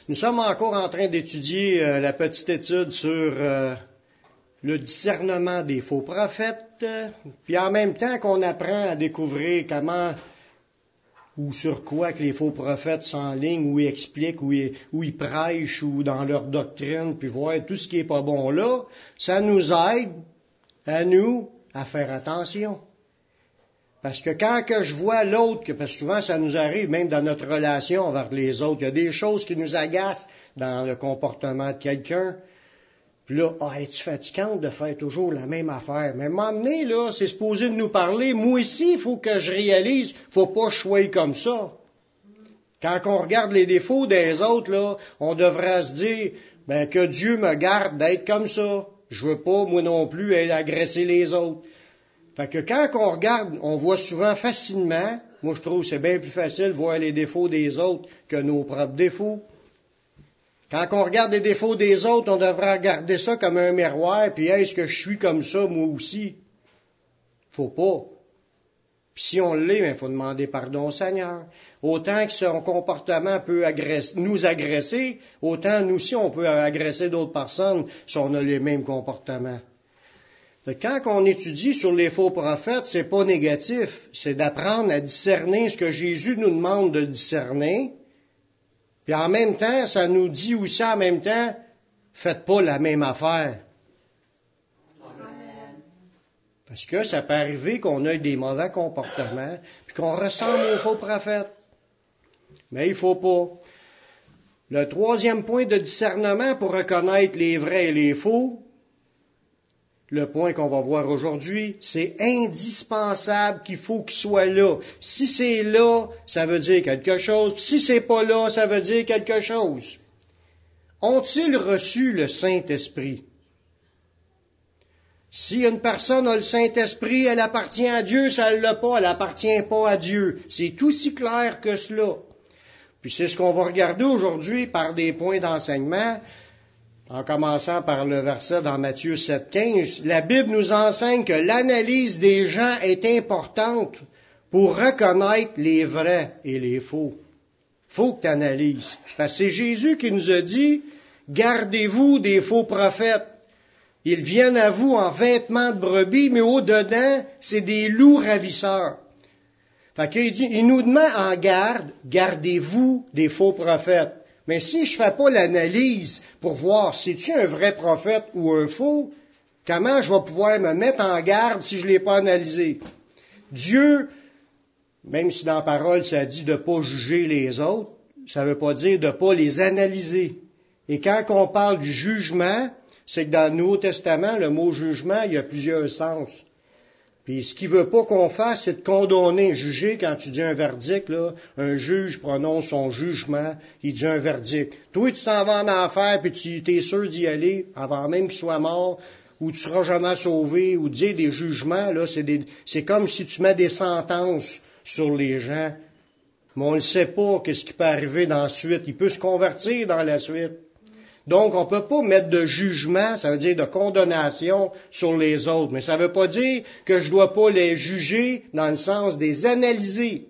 Nous sommes encore en train d'étudier la petite étude sur le discernement des faux prophètes, puis en même temps qu'on apprend à découvrir comment ou sur quoi que les faux prophètes s'enlignent, ou ils expliquent, ou ils prêchent, ou dans leur doctrine, puis voir tout ce qui est pas bon là, ça nous aide, à nous, à faire attention. Parce que quand que je vois l'autre, parce que souvent ça nous arrive, même dans notre relation avec les autres, il y a des choses qui nous agacent dans le comportement de quelqu'un. Puis là, es-tu fatigante de faire toujours la même affaire? Mais à un moment donné, là, c'est supposé de nous parler. Moi aussi, il faut que je réalise, faut pas que je sois comme ça. Quand on regarde les défauts des autres, là, on devrait se dire, que Dieu me garde d'être comme ça. Je veux pas, moi non plus, agresser les autres. Fait que quand on regarde, on voit souvent facilement, moi je trouve que c'est bien plus facile de voir les défauts des autres que nos propres défauts. Quand on regarde les défauts des autres, on devrait regarder ça comme un miroir, puis est-ce que je suis comme ça moi aussi? Faut pas. Puis si on l'est, il faut demander pardon au Seigneur. Autant que son comportement peut nous agresser, autant nous aussi on peut agresser d'autres personnes si on a les mêmes comportements. Quand on étudie sur les faux prophètes, c'est pas négatif, c'est d'apprendre à discerner ce que Jésus nous demande de discerner. Puis en même temps, ça nous dit aussi en même temps, faites pas la même affaire. Amen. Parce que ça peut arriver qu'on ait des mauvais comportements, puis qu'on ressemble aux faux prophètes. Mais il faut pas. Le troisième point de discernement pour reconnaître les vrais et les faux, le point qu'on va voir aujourd'hui, c'est indispensable qu'il faut qu'il soit là. Si c'est là, ça veut dire quelque chose. Si c'est pas là, ça veut dire quelque chose. Ont-ils reçu le Saint-Esprit? Si une personne a le Saint-Esprit, elle appartient à Dieu. Si elle l'a pas, elle appartient pas à Dieu. C'est aussi clair que cela. Puis c'est ce qu'on va regarder aujourd'hui par des points d'enseignement. En commençant par le verset dans Matthieu 7,15, la Bible nous enseigne que l'analyse des gens est importante pour reconnaître les vrais et les faux. Faut que tu analyses. Parce que c'est Jésus qui nous a dit, gardez-vous des faux prophètes. Ils viennent à vous en vêtements de brebis, mais au-dedans, c'est des loups ravisseurs. Fait qu'il dit, il nous demande en garde, gardez-vous des faux prophètes. Mais si je fais pas l'analyse pour voir si tu es un vrai prophète ou un faux, comment je vais pouvoir me mettre en garde si je l'ai pas analysé? Dieu, même si dans la parole ça dit de pas juger les autres, ça veut pas dire de pas les analyser. Et quand on parle du jugement, c'est que dans le Nouveau Testament, le mot jugement, il y a plusieurs sens. Puis ce qu'il veut pas qu'on fasse, c'est de condamner, juger. Quand tu dis un verdict, là, un juge prononce son jugement, il dit un verdict. Toi, tu t'en vas en enfer, puis tu es sûr d'y aller avant même qu'il soit mort, ou tu seras jamais sauvé, ou dire des jugements, là, c'est comme si tu mets des sentences sur les gens. Mais on ne sait pas qu'est-ce qui peut arriver dans la suite. Il peut se convertir dans la suite. Donc, on ne peut pas mettre de jugement, ça veut dire de condamnation sur les autres. Mais ça ne veut pas dire que je ne dois pas les juger dans le sens des analyser.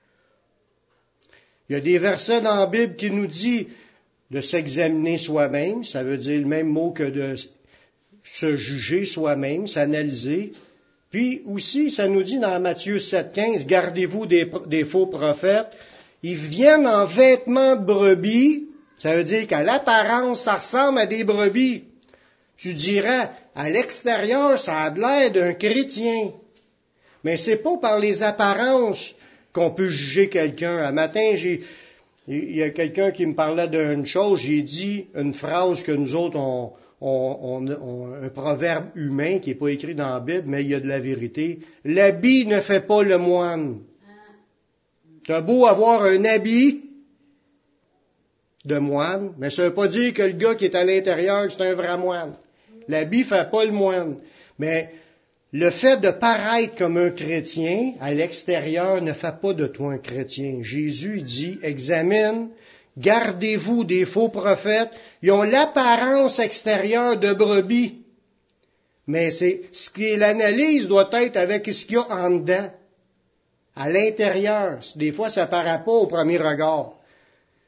Il y a des versets dans la Bible qui nous disent de s'examiner soi-même. Ça veut dire le même mot que de se juger soi-même, s'analyser. Puis aussi, ça nous dit dans Matthieu 7,15, gardez-vous des faux prophètes. Ils viennent en vêtements de brebis. Ça veut dire qu'à l'apparence, ça ressemble à des brebis. Tu dirais, à l'extérieur, ça a l'air d'un chrétien. Mais c'est pas par les apparences qu'on peut juger quelqu'un. Un matin, il y a quelqu'un qui me parlait d'une chose, j'ai dit une phrase que nous autres, on un proverbe humain qui n'est pas écrit dans la Bible, mais il y a de la vérité. L'habit ne fait pas le moine. T'as beau avoir un habit de moine, mais ça veut pas dire que le gars qui est à l'intérieur, c'est un vrai moine. L'habit fait pas le moine. Mais le fait de paraître comme un chrétien à l'extérieur ne fait pas de toi un chrétien. Jésus dit, examine, gardez-vous des faux prophètes. Ils ont l'apparence extérieure de brebis. Mais ce qui est l'analyse doit être avec ce qu'il y a en dedans. À l'intérieur. Des fois, ça paraît pas au premier regard.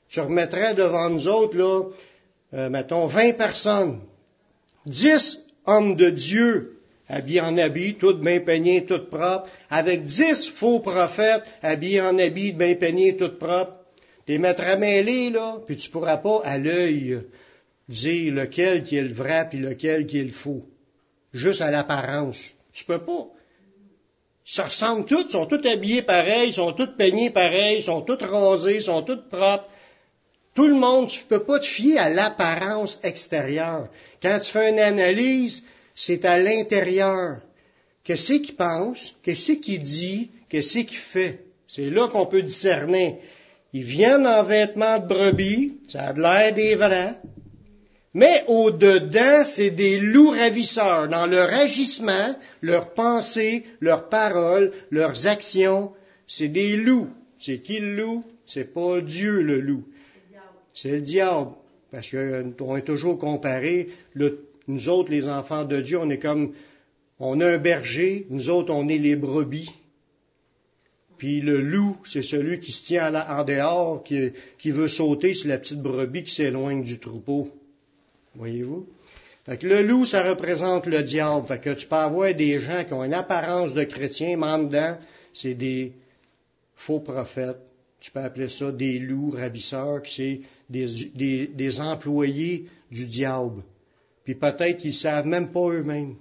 tu remettrais devant nous autres, là, mettons, 20 personnes, 10 hommes de Dieu, habillés en habits, tous bien peignés, tous propres, avec 10 faux prophètes, habillés en habits, bien peignés, tous propres. Tu les mettrais mêlés, là, puis tu pourras pas, à l'œil, dire lequel qui est le vrai, puis lequel qui est le faux. Juste à l'apparence. Tu peux pas. Ça ressemble tous, ils sont tous habillés pareil, ils sont tous peignés pareil, ils sont tous rasés, ils sont tous propres. Tout le monde, tu peux pas te fier à l'apparence extérieure. Quand tu fais une analyse, c'est à l'intérieur. Qu'est-ce qu'il pense? Qu'est-ce qu'il dit? Qu'est-ce qu'il fait? C'est là qu'on peut discerner. Ils viennent en vêtements de brebis, ça a l'air des vrais. Mais au-dedans, c'est des loups ravisseurs. Dans leur agissement, leurs pensées, leurs paroles, leurs actions, c'est des loups. C'est qui le loup? C'est pas Dieu le loup. C'est le diable. Parce qu'on est toujours comparé. Nous autres, les enfants de Dieu, on a un berger. Nous autres, on est les brebis. Puis le loup, c'est celui qui se tient en dehors, qui veut sauter sur la petite brebis qui s'éloigne du troupeau. Voyez-vous? Fait que le loup, ça représente le diable. Fait que tu peux avoir des gens qui ont une apparence de chrétiens, mais en dedans, c'est des faux prophètes. Tu peux appeler ça des loups ravisseurs, qui c'est des employés du diable. Puis peut-être qu'ils ne savent même pas eux-mêmes.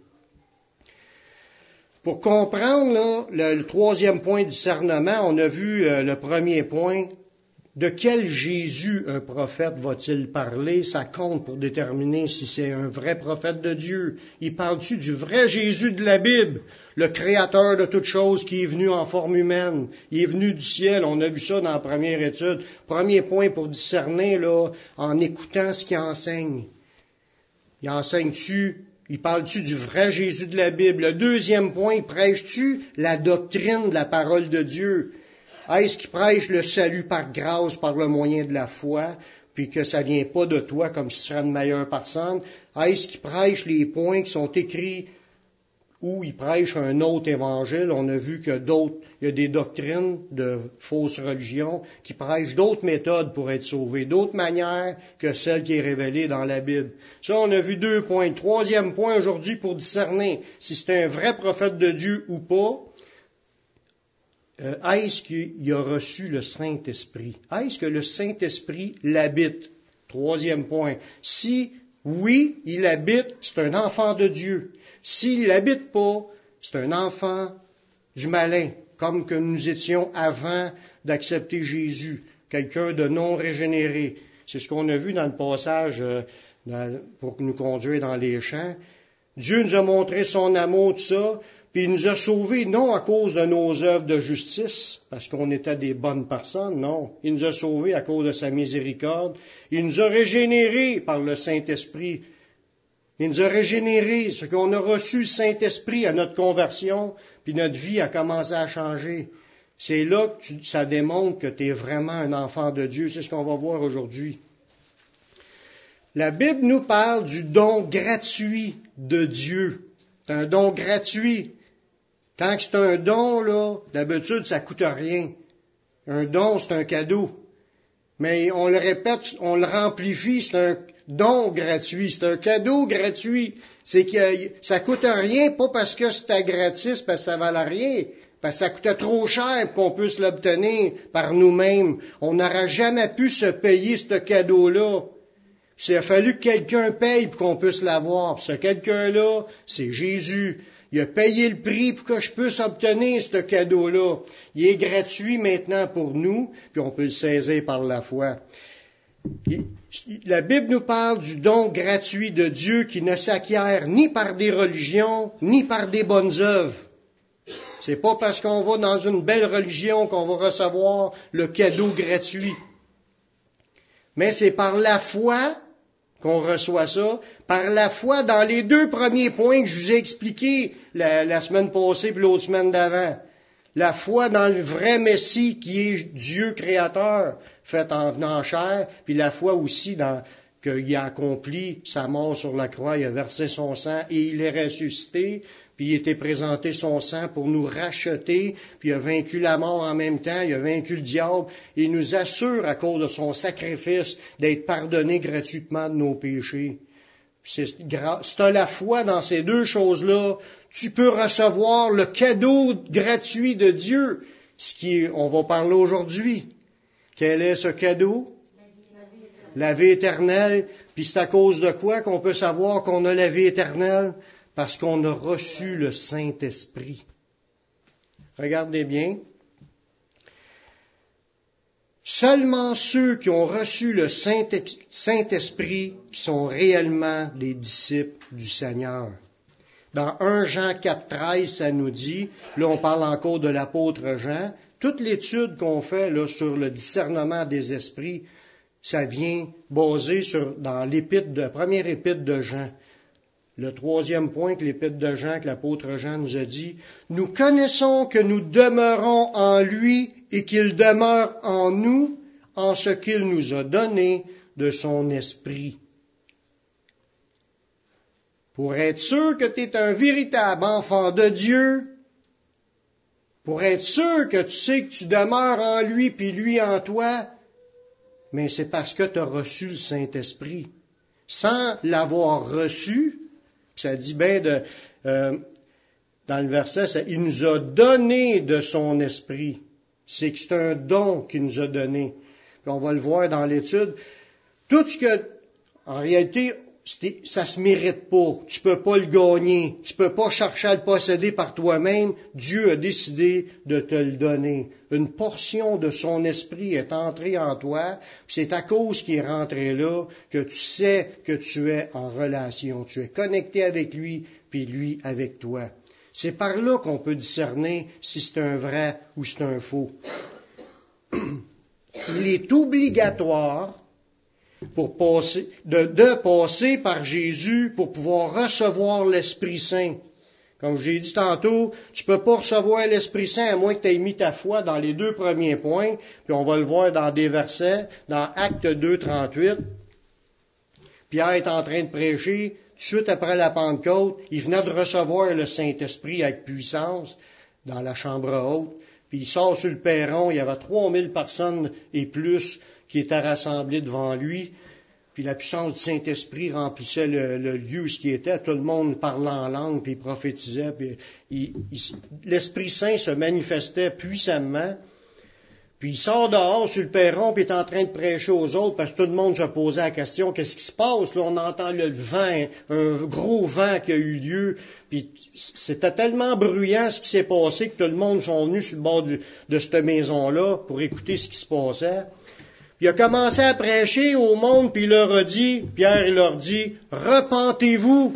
Pour comprendre là, le troisième point de discernement, on a vu le premier point. De quel Jésus un prophète va-t-il parler? Ça compte pour déterminer si c'est un vrai prophète de Dieu. Il parle-tu du vrai Jésus de la Bible, le créateur de toutes choses qui est venu en forme humaine? Il est venu du ciel, on a vu ça dans la première étude. Premier point pour discerner, là, en écoutant ce qu'il enseigne. Il parle-tu du vrai Jésus de la Bible? Le deuxième point, prêche-tu la doctrine de la parole de Dieu? Est-ce qu'il prêche le salut par grâce, par le moyen de la foi, puis que ça vient pas de toi comme si tu serais une meilleure personne? Est-ce qu'il prêche les points qui sont écrits ou il prêche un autre évangile? On a vu que il y a des doctrines de fausses religions qui prêchent d'autres méthodes pour être sauvés, d'autres manières que celle qui est révélée dans la Bible. Ça, on a vu 2 points. Troisième point aujourd'hui pour discerner si c'est un vrai prophète de Dieu ou pas. Est-ce qu'il a reçu le Saint-Esprit? Est-ce que le Saint-Esprit l'habite? Troisième point. Si oui, il habite, c'est un enfant de Dieu. S'il l'habite pas, c'est un enfant du malin, comme que nous étions avant d'accepter Jésus, quelqu'un de non régénéré. C'est ce qu'on a vu dans le passage pour nous conduire dans les champs. Dieu nous a montré son amour, tout ça, puis il nous a sauvés non à cause de nos œuvres de justice, parce qu'on était des bonnes personnes, non. Il nous a sauvés à cause de sa miséricorde. Il nous a régénérés par le Saint-Esprit. Il nous a régénérés, ce qu'on a reçu le Saint-Esprit à notre conversion, puis notre vie a commencé à changer. C'est là que ça démontre que tu es vraiment un enfant de Dieu. C'est ce qu'on va voir aujourd'hui. La Bible nous parle du don gratuit de Dieu. C'est un don gratuit. Quand c'est un don, là, d'habitude, ça coûte rien. Un don, c'est un cadeau. Mais on le répète, on le remplifie, c'est un don gratuit, c'est un cadeau gratuit. C'est que ça coûte rien, pas parce que c'était gratis, parce que ça valait rien, parce que ça coûtait trop cher pour qu'on puisse l'obtenir par nous-mêmes. On n'aurait jamais pu se payer ce cadeau-là. Il a fallu que quelqu'un paye pour qu'on puisse l'avoir. Puis ce quelqu'un-là, c'est Jésus. Il a payé le prix pour que je puisse obtenir ce cadeau-là. Il est gratuit maintenant pour nous, puis on peut le saisir par la foi. La Bible nous parle du don gratuit de Dieu qui ne s'acquiert ni par des religions, ni par des bonnes œuvres. C'est pas parce qu'on va dans une belle religion qu'on va recevoir le cadeau gratuit. Mais c'est par la foi qu'on reçoit ça, par la foi dans les 2 premiers points que je vous ai expliqués la semaine passée puis l'autre semaine d'avant. La foi dans le vrai Messie qui est Dieu créateur, fait en venant en chair, puis la foi aussi dans qu'il a accompli sa mort sur la croix, il a versé son sang et il est ressuscité, puis il était présenté son sang pour nous racheter, puis il a vaincu la mort en même temps, il a vaincu le diable, et il nous assure à cause de son sacrifice d'être pardonné gratuitement de nos péchés. Si tu as la foi dans ces deux choses-là, tu peux recevoir le cadeau gratuit de Dieu, on va parler aujourd'hui. Quel est ce cadeau? La vie éternelle. Puis c'est à cause de quoi qu'on peut savoir qu'on a la vie éternelle? Parce qu'on a reçu le Saint-Esprit. Regardez bien. Seulement ceux qui ont reçu le Saint-Esprit qui sont réellement des disciples du Seigneur. Dans 1 Jean 4,13, ça nous dit, là on parle encore de l'apôtre Jean, toute l'étude qu'on fait là, sur le discernement des esprits, ça vient basé dans la première épître de Jean. Le troisième point que l'épître de Jean, que l'apôtre Jean nous a dit, nous connaissons que nous demeurons en lui et qu'il demeure en nous en ce qu'il nous a donné de son esprit. Pour être sûr que tu es un véritable enfant de Dieu, pour être sûr que tu sais que tu demeures en lui puis lui en toi, mais c'est parce que tu as reçu le Saint-Esprit. Sans l'avoir reçu, ça dit bien dans le verset, il nous a donné de son esprit. C'est que c'est un don qu'il nous a donné. Puis on va le voir dans l'étude. Tout ce que, en réalité, ça se mérite pas. Tu peux pas le gagner. Tu peux pas chercher à le posséder par toi-même. Dieu a décidé de te le donner. Une portion de son esprit est entrée en toi. C'est à cause qu'il est rentré là que tu sais que tu es en relation. Tu es connecté avec lui, puis lui avec toi. C'est par là qu'on peut discerner si c'est un vrai ou c'est un faux. Il est obligatoire pour de passer par Jésus pour pouvoir recevoir l'Esprit Saint. Comme j'ai dit tantôt, tu peux pas recevoir l'Esprit Saint à moins que tu aies mis ta foi dans les 2 premiers points, puis on va le voir dans des versets, dans Actes 2, 38. Pierre est en train de prêcher, tout de suite après la Pentecôte, il venait de recevoir le Saint-Esprit avec puissance dans la chambre haute, puis il sort sur le perron, il y avait 3000 personnes et plus qui étaient rassemblés devant lui, puis la puissance du Saint-Esprit remplissait le lieu où ce qui était, tout le monde parlait en langue, puis prophétisait, puis l'Esprit Saint se manifestait puissamment, puis il sort dehors sur le perron, puis il est en train de prêcher aux autres, parce que tout le monde se posait la question, qu'est-ce qui se passe? Là, on entend le vent, un gros vent qui a eu lieu, puis c'était tellement bruyant ce qui s'est passé que tout le monde sont venus sur le bord de cette maison-là pour écouter ce qui se passait. Puis il a commencé à prêcher au monde, puis il leur dit, repentez-vous.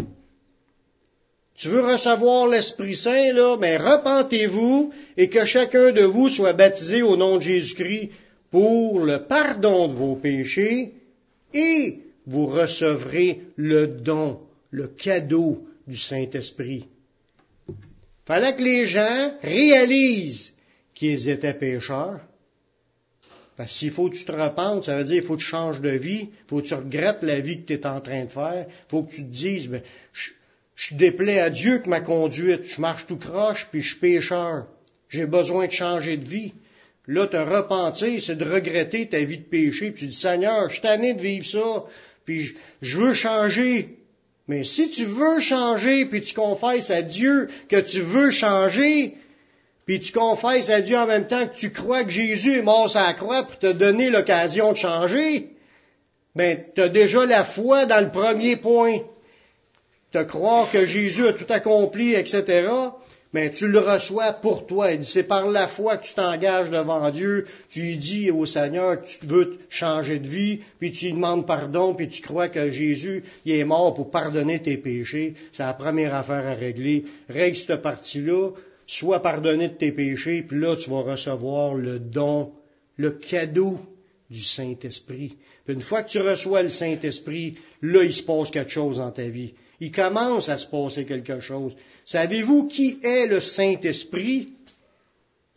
Tu veux recevoir l'Esprit Saint, là, mais repentez-vous et que chacun de vous soit baptisé au nom de Jésus-Christ pour le pardon de vos péchés et vous recevrez le don, le cadeau du Saint-Esprit. Fallait que les gens réalisent qu'ils étaient pécheurs. Parce que s'il faut que tu te repentes, ça veut dire qu'il faut que tu changes de vie, il faut que tu regrettes la vie que tu es en train de faire, il faut que tu te dises, je déplais à Dieu que ma conduite, je marche tout croche, puis je suis pécheur. J'ai besoin de changer de vie. Là, te repentir, c'est de regretter ta vie de péché, puis tu dis, Seigneur, je suis tanné de vivre ça, puis je veux changer. Mais si tu veux changer, puis tu confesses à Dieu que tu veux changer, puis tu confesses à Dieu en même temps que tu crois que Jésus est mort sur la croix pour te donner l'occasion de changer, tu as déjà la foi dans le premier point. Te croire que Jésus a tout accompli, etc., tu le reçois pour toi. Il dit, c'est par la foi que tu t'engages devant Dieu, tu lui dis au Seigneur que tu veux changer de vie, puis tu lui demandes pardon, puis tu crois que Jésus, il est mort pour pardonner tes péchés. C'est la première affaire à régler. Règle cette partie-là, sois pardonné de tes péchés, puis là, tu vas recevoir le don, le cadeau du Saint-Esprit. Puis une fois que tu reçois le Saint-Esprit, là, il se passe quelque chose dans ta vie. Il commence à se passer quelque chose. Savez-vous qui est le Saint-Esprit?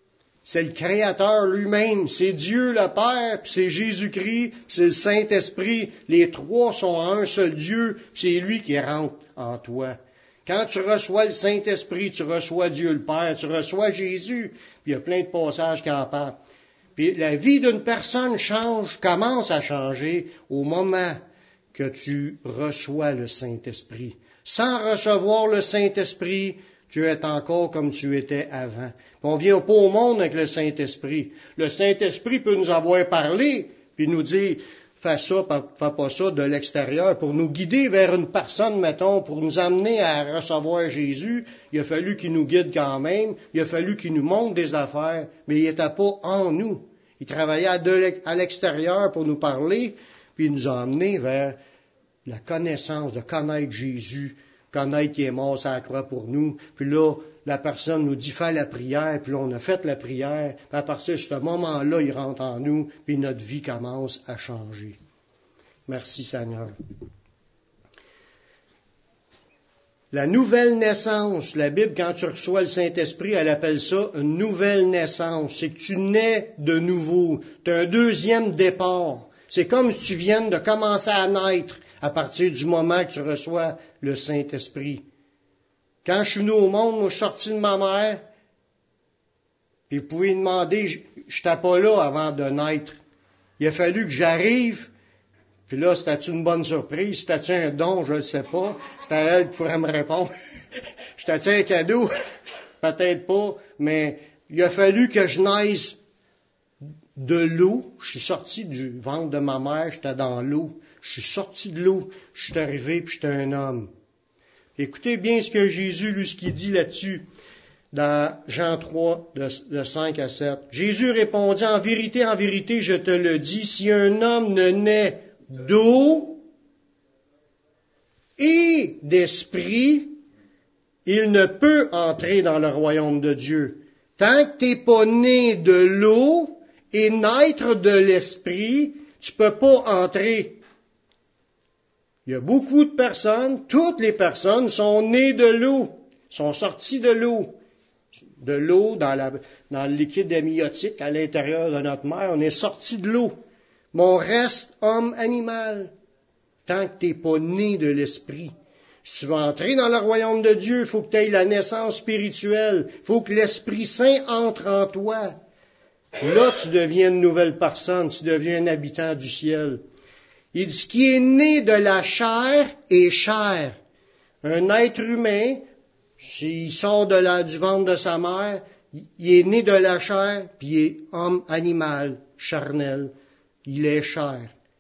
C'est le Créateur lui-même, c'est Dieu le Père, puis c'est Jésus-Christ, puis c'est le Saint-Esprit. Les trois sont un seul Dieu, puis c'est lui qui rentre en toi. Quand tu reçois le Saint-Esprit, tu reçois Dieu le Père, tu reçois Jésus, puis il y a plein de passages qui en parlent. Puis la vie d'une personne commence à changer au moment que tu reçois le Saint-Esprit. Sans recevoir le Saint-Esprit, tu es encore comme tu étais avant. On ne vient pas au monde avec le Saint-Esprit. Le Saint-Esprit peut nous avoir parlé, puis nous dire, fais ça, fais pas ça de l'extérieur, pour nous guider vers une personne, mettons, pour nous amener à recevoir Jésus. Il a fallu qu'il nous guide quand même, il a fallu qu'il nous montre des affaires, mais il n'était pas en nous. Il travaillait à l'extérieur pour nous parler, puis il nous a amenés vers la connaissance, de connaître Jésus, connaître qu'il est mort sur la croix pour nous. Puis là, la personne nous dit, fais la prière, puis là, on a fait la prière. Puis à partir de ce moment-là, il rentre en nous, puis notre vie commence à changer. Merci Seigneur. La nouvelle naissance, la Bible, quand tu reçois le Saint-Esprit, elle appelle ça une nouvelle naissance. C'est que tu nais de nouveau. Tu as un deuxième départ. C'est comme si tu viennes de commencer à naître à partir du moment que tu reçois le Saint-Esprit. Quand je suis venu au monde, moi, je suis sorti de ma mère, puis vous pouvez demander, je n'étais pas là avant de naître. Il a fallu que j'arrive, puis là, c'était une bonne surprise, c'était un don, je ne sais pas, c'était elle qui pourrait me répondre. C'était un cadeau, peut-être pas, mais il a fallu que je naisse de l'eau. Je suis sorti du ventre de ma mère, j'étais dans l'eau. Je suis sorti de l'eau, je suis arrivé, puis j'étais un homme. Écoutez bien ce que Jésus, lui, ce qu'il dit là-dessus, dans Jean 3, de 5 à 7. Jésus répondit, en vérité, je te le dis, si un homme ne naît d'eau et d'esprit, il ne peut entrer dans le royaume de Dieu. Tant que t'es pas né de l'eau et naître de l'esprit, tu peux pas entrer. Il y a beaucoup de personnes, toutes les personnes sont nées de l'eau, sont sorties de l'eau. De l'eau dans le liquide amniotique à l'intérieur de notre mère, on est sorti de l'eau. Mais on reste homme animal, tant que tu n'es pas né de l'esprit. Si tu veux entrer dans le royaume de Dieu, il faut que tu aies la naissance spirituelle. Il faut que l'Esprit Saint entre en toi. Là, tu deviens une nouvelle personne, tu deviens un habitant du ciel. Il dit, ce qui est né de la chair est chair. Un être humain, s'il sort du ventre de sa mère, il est né de la chair, puis il est homme animal, charnel. Il est chair.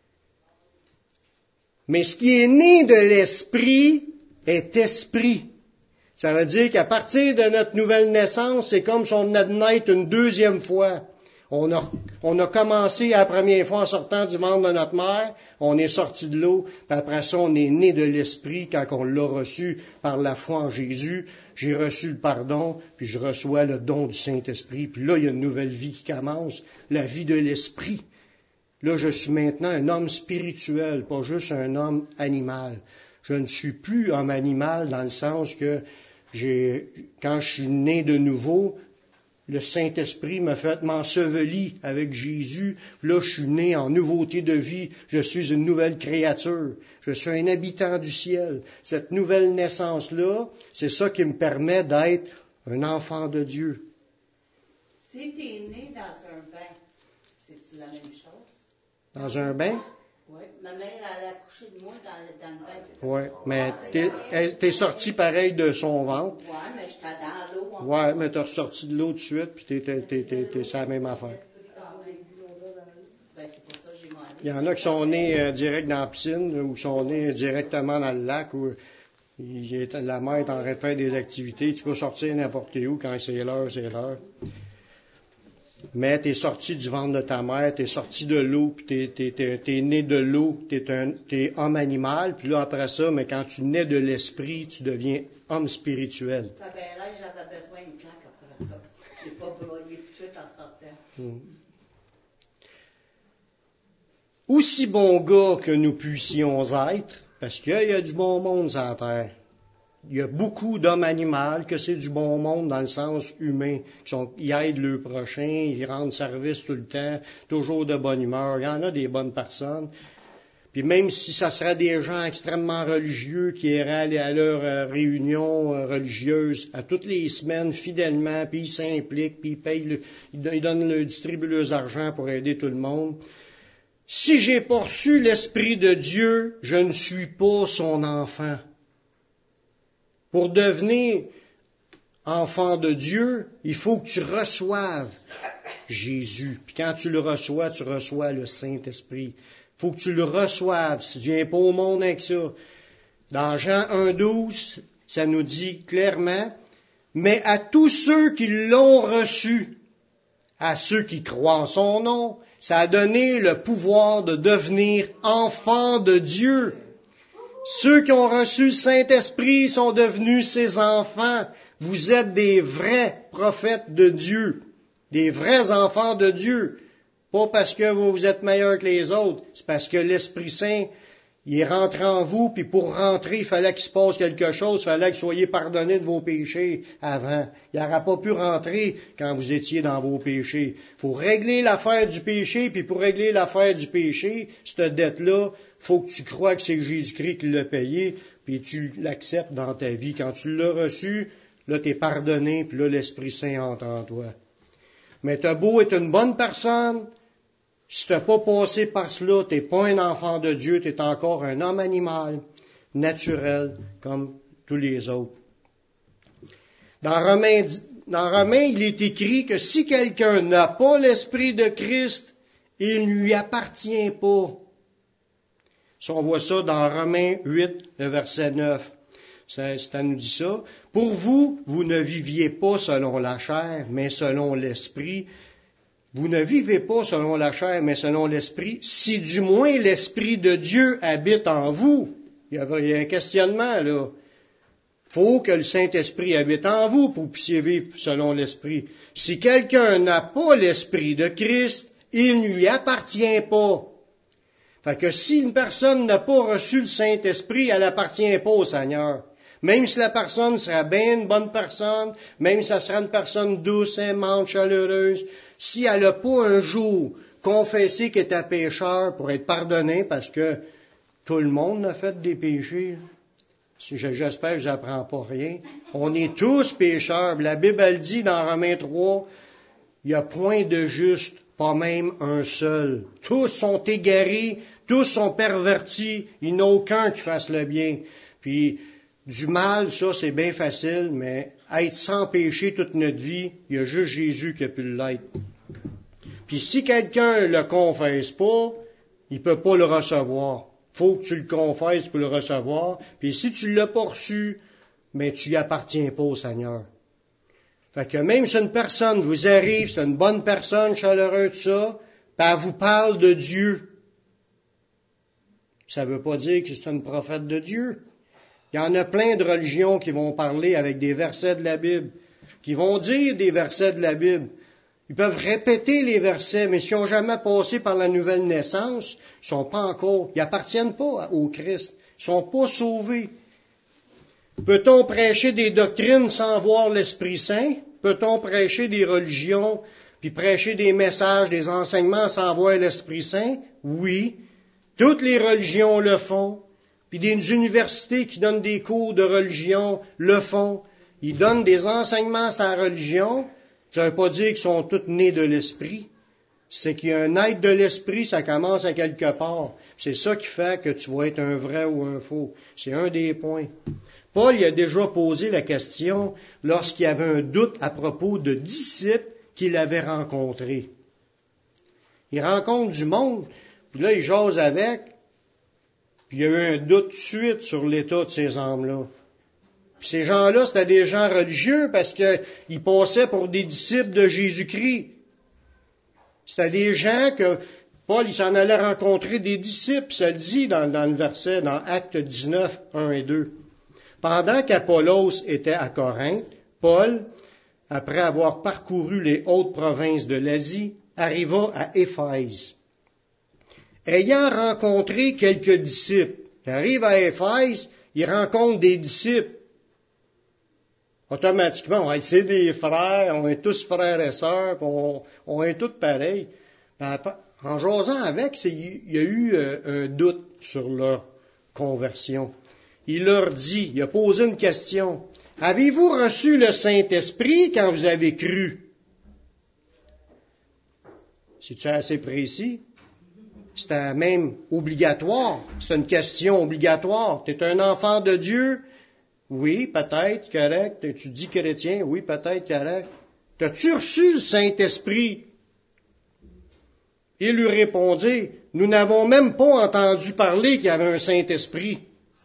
Mais ce qui est né de l'esprit est esprit. Ça veut dire qu'à partir de notre nouvelle naissance, c'est comme si on venait de naître une deuxième fois. On a commencé la première fois en sortant du ventre de notre mère, on est sorti de l'eau, puis après ça, on est né de l'esprit quand on l'a reçu par la foi en Jésus. J'ai reçu le pardon, puis je reçois le don du Saint-Esprit, puis là, il y a une nouvelle vie qui commence, la vie de l'esprit. Là, je suis maintenant un homme spirituel, pas juste un homme animal. Je ne suis plus homme animal dans le sens que quand je suis né de nouveau, le Saint-Esprit m'a fait m'ensevelir avec Jésus. Là, je suis né en nouveauté de vie. Je suis une nouvelle créature. Je suis un habitant du ciel. Cette nouvelle naissance-là, c'est ça qui me permet d'être un enfant de Dieu. Si tu es né dans un bain, c'est-tu la même chose? Dans un bain? Oui. Ma mère, elle a accouché de moi dans le bain. Oui, mais t'es sorti pareil de son ventre. Oui, mais j'étais dans l'eau. Oui, mais t'es ressorti de l'eau tout de suite, puis c'est la même affaire. Ben, c'est pour ça que j'ai demandé. Il y en a qui sont nés direct dans la piscine, ou sont nés directement dans le lac, où la mère est en train de faire des activités. Tu peux sortir n'importe où, quand c'est l'heure, c'est l'heure. Mais t'es sorti du ventre de ta mère, t'es sorti de l'eau, puis t'es né de l'eau, t'es homme animal, puis là après ça, mais quand tu nais de l'esprit, tu deviens homme spirituel. Ça fait là, j'avais besoin d'une claque après ça. J'ai pas broyé tout de suite en sortant. Aussi bon gars que nous puissions être, parce qu'il y a du bon monde sur la terre, Il y a beaucoup d'hommes animaux, que c'est du bon monde dans le sens humain. Ils aident le prochain, ils rendent service tout le temps, toujours de bonne humeur. Il y en a des bonnes personnes. Puis même si ça serait des gens extrêmement religieux qui iraient aller à leur réunion religieuse à toutes les semaines fidèlement, puis ils s'impliquent, puis ils distribuent leurs argent pour aider tout le monde. Si j'ai pas reçu l'Esprit de Dieu, je ne suis pas son enfant. Pour devenir enfant de Dieu, il faut que tu reçoives Jésus. Puis quand tu reçois le Saint-Esprit. Il faut que tu le reçoives. Tu ne viens pas au monde avec ça. Dans Jean 1,12, ça nous dit clairement, « Mais à tous ceux qui l'ont reçu, à ceux qui croient en son nom, ça a donné le pouvoir de devenir enfants de Dieu. » Ceux qui ont reçu le Saint-Esprit sont devenus ses enfants. Vous êtes des vrais prophètes de Dieu, des vrais enfants de Dieu. Pas parce que vous êtes meilleurs que les autres, c'est parce que l'Esprit Saint, il est rentré en vous, puis pour rentrer, il fallait qu'il se passe quelque chose, il fallait que vous soyez pardonnés de vos péchés avant. Il n'aurait pas pu rentrer quand vous étiez dans vos péchés. Il faut régler l'affaire du péché, puis pour régler l'affaire du péché, cette dette-là, faut que tu crois que c'est Jésus-Christ qui l'a payé, puis tu l'acceptes dans ta vie. Quand tu l'as reçu, là, tu es pardonné, puis là, l'Esprit Saint entre en toi. Mais t'as beau être une bonne personne, si t'as pas passé par cela, t'es pas un enfant de Dieu, t'es encore un homme animal, naturel, comme tous les autres. Dans Romains, il est écrit que si quelqu'un n'a pas l'Esprit de Christ, il ne lui appartient pas. Si on voit ça dans Romains 8, le verset 9, ça nous dit ça. Pour vous, vous ne viviez pas selon la chair, mais selon l'Esprit. Vous ne vivez pas selon la chair, mais selon l'Esprit, si du moins l'Esprit de Dieu habite en vous. Il y a un questionnement, là. Faut que le Saint-Esprit habite en vous pour que vous puissiez vivre selon l'Esprit. Si quelqu'un n'a pas l'Esprit de Christ, il ne lui appartient pas. Fait que si une personne n'a pas reçu le Saint-Esprit, elle n'appartient pas au Seigneur. Même si la personne sera bien une bonne personne, même si ça sera une personne douce, aimante, chaleureuse, si elle n'a pas un jour confessé qu'elle était pécheur pour être pardonné, parce que tout le monde a fait des péchés, j'espère que je n'apprends pas rien. On est tous pécheurs. La Bible, elle dit dans Romains 3, il n'y a point de juste, pas même un seul. Tous sont égarés, tous sont pervertis, il n'y en a aucun qui fasse le bien. Puis, du mal, ça, c'est bien facile, mais être sans péché toute notre vie, il y a juste Jésus qui a pu l'être. Puis si quelqu'un le confesse pas, il peut pas le recevoir. Faut que tu le confesses pour le recevoir. Puis si tu l'as pas reçu, mais tu y appartiens pas au Seigneur. Fait que même si une personne vous arrive, c'est une bonne personne, chaleureuse, tout ça, puis elle vous parle de Dieu, ça veut pas dire que c'est une prophète de Dieu. Il y en a plein de religions qui vont parler avec des versets de la Bible, qui vont dire des versets de la Bible. Ils peuvent répéter les versets, mais s'ils n'ont jamais passé par la nouvelle naissance, ils appartiennent pas au Christ. Ils sont pas sauvés. Peut-on prêcher des doctrines sans voir l'Esprit Saint? Peut-on prêcher des religions, puis prêcher des messages, des enseignements sans voir l'Esprit Saint? Oui. Toutes les religions le font. Puis des universités qui donnent des cours de religion le font. Ils donnent des enseignements sur la religion. Ça ne veut pas dire qu'ils sont tous nés de l'Esprit. C'est qu'il y a un être de l'Esprit, ça commence à quelque part. C'est ça qui fait que tu vas être un vrai ou un faux. C'est un des points. Paul y a déjà posé la question lorsqu'il y avait un doute à propos de disciples qu'il avait rencontrés. Il rencontre du monde, puis là, il jase avec, puis il y a eu un doute tout de suite sur l'état de ces âmes-là. Puis ces gens-là, c'était des gens religieux parce qu'ils passaient pour des disciples de Jésus-Christ. C'était des gens que Paul, il s'en allait rencontrer des disciples, ça le dit dans le verset, dans Actes 19, 1 et 2. Pendant qu'Apollos était à Corinthe, Paul, après avoir parcouru les hautes provinces de l'Asie, arriva à Éphèse. Ayant rencontré quelques disciples, il arrive à Éphèse, il rencontre des disciples. automatiquement, c'est des frères, on est tous frères et sœurs, on est tous pareils. En jasant avec, il y a eu un doute sur leur conversion. Il leur dit, il a posé une question. Avez-vous reçu le Saint-Esprit quand vous avez cru? C'est-tu assez précis? C'était même obligatoire. C'est une question obligatoire. Tu es un enfant de Dieu? Oui, peut-être, correct. Tu dis chrétien? Oui, peut-être, correct. As-tu reçu le Saint-Esprit? Il lui répondit, nous n'avons même pas entendu parler qu'il y avait un Saint-Esprit.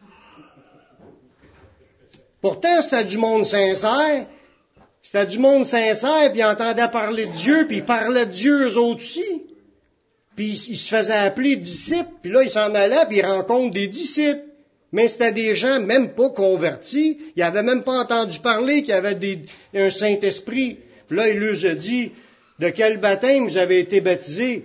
Pourtant, c'était du monde sincère. C'était du monde sincère, puis ils entendaient parler de Dieu, puis ils parlaient de Dieu eux autres aussi. Puis ils se faisaient appeler disciples, puis là, ils s'en allaient, puis ils rencontrent des disciples. Mais c'était des gens même pas convertis. Ils n'avaient même pas entendu parler qu'il y avait un Saint-Esprit. Puis là, il leur a dit, de quel baptême vous avez été baptisés?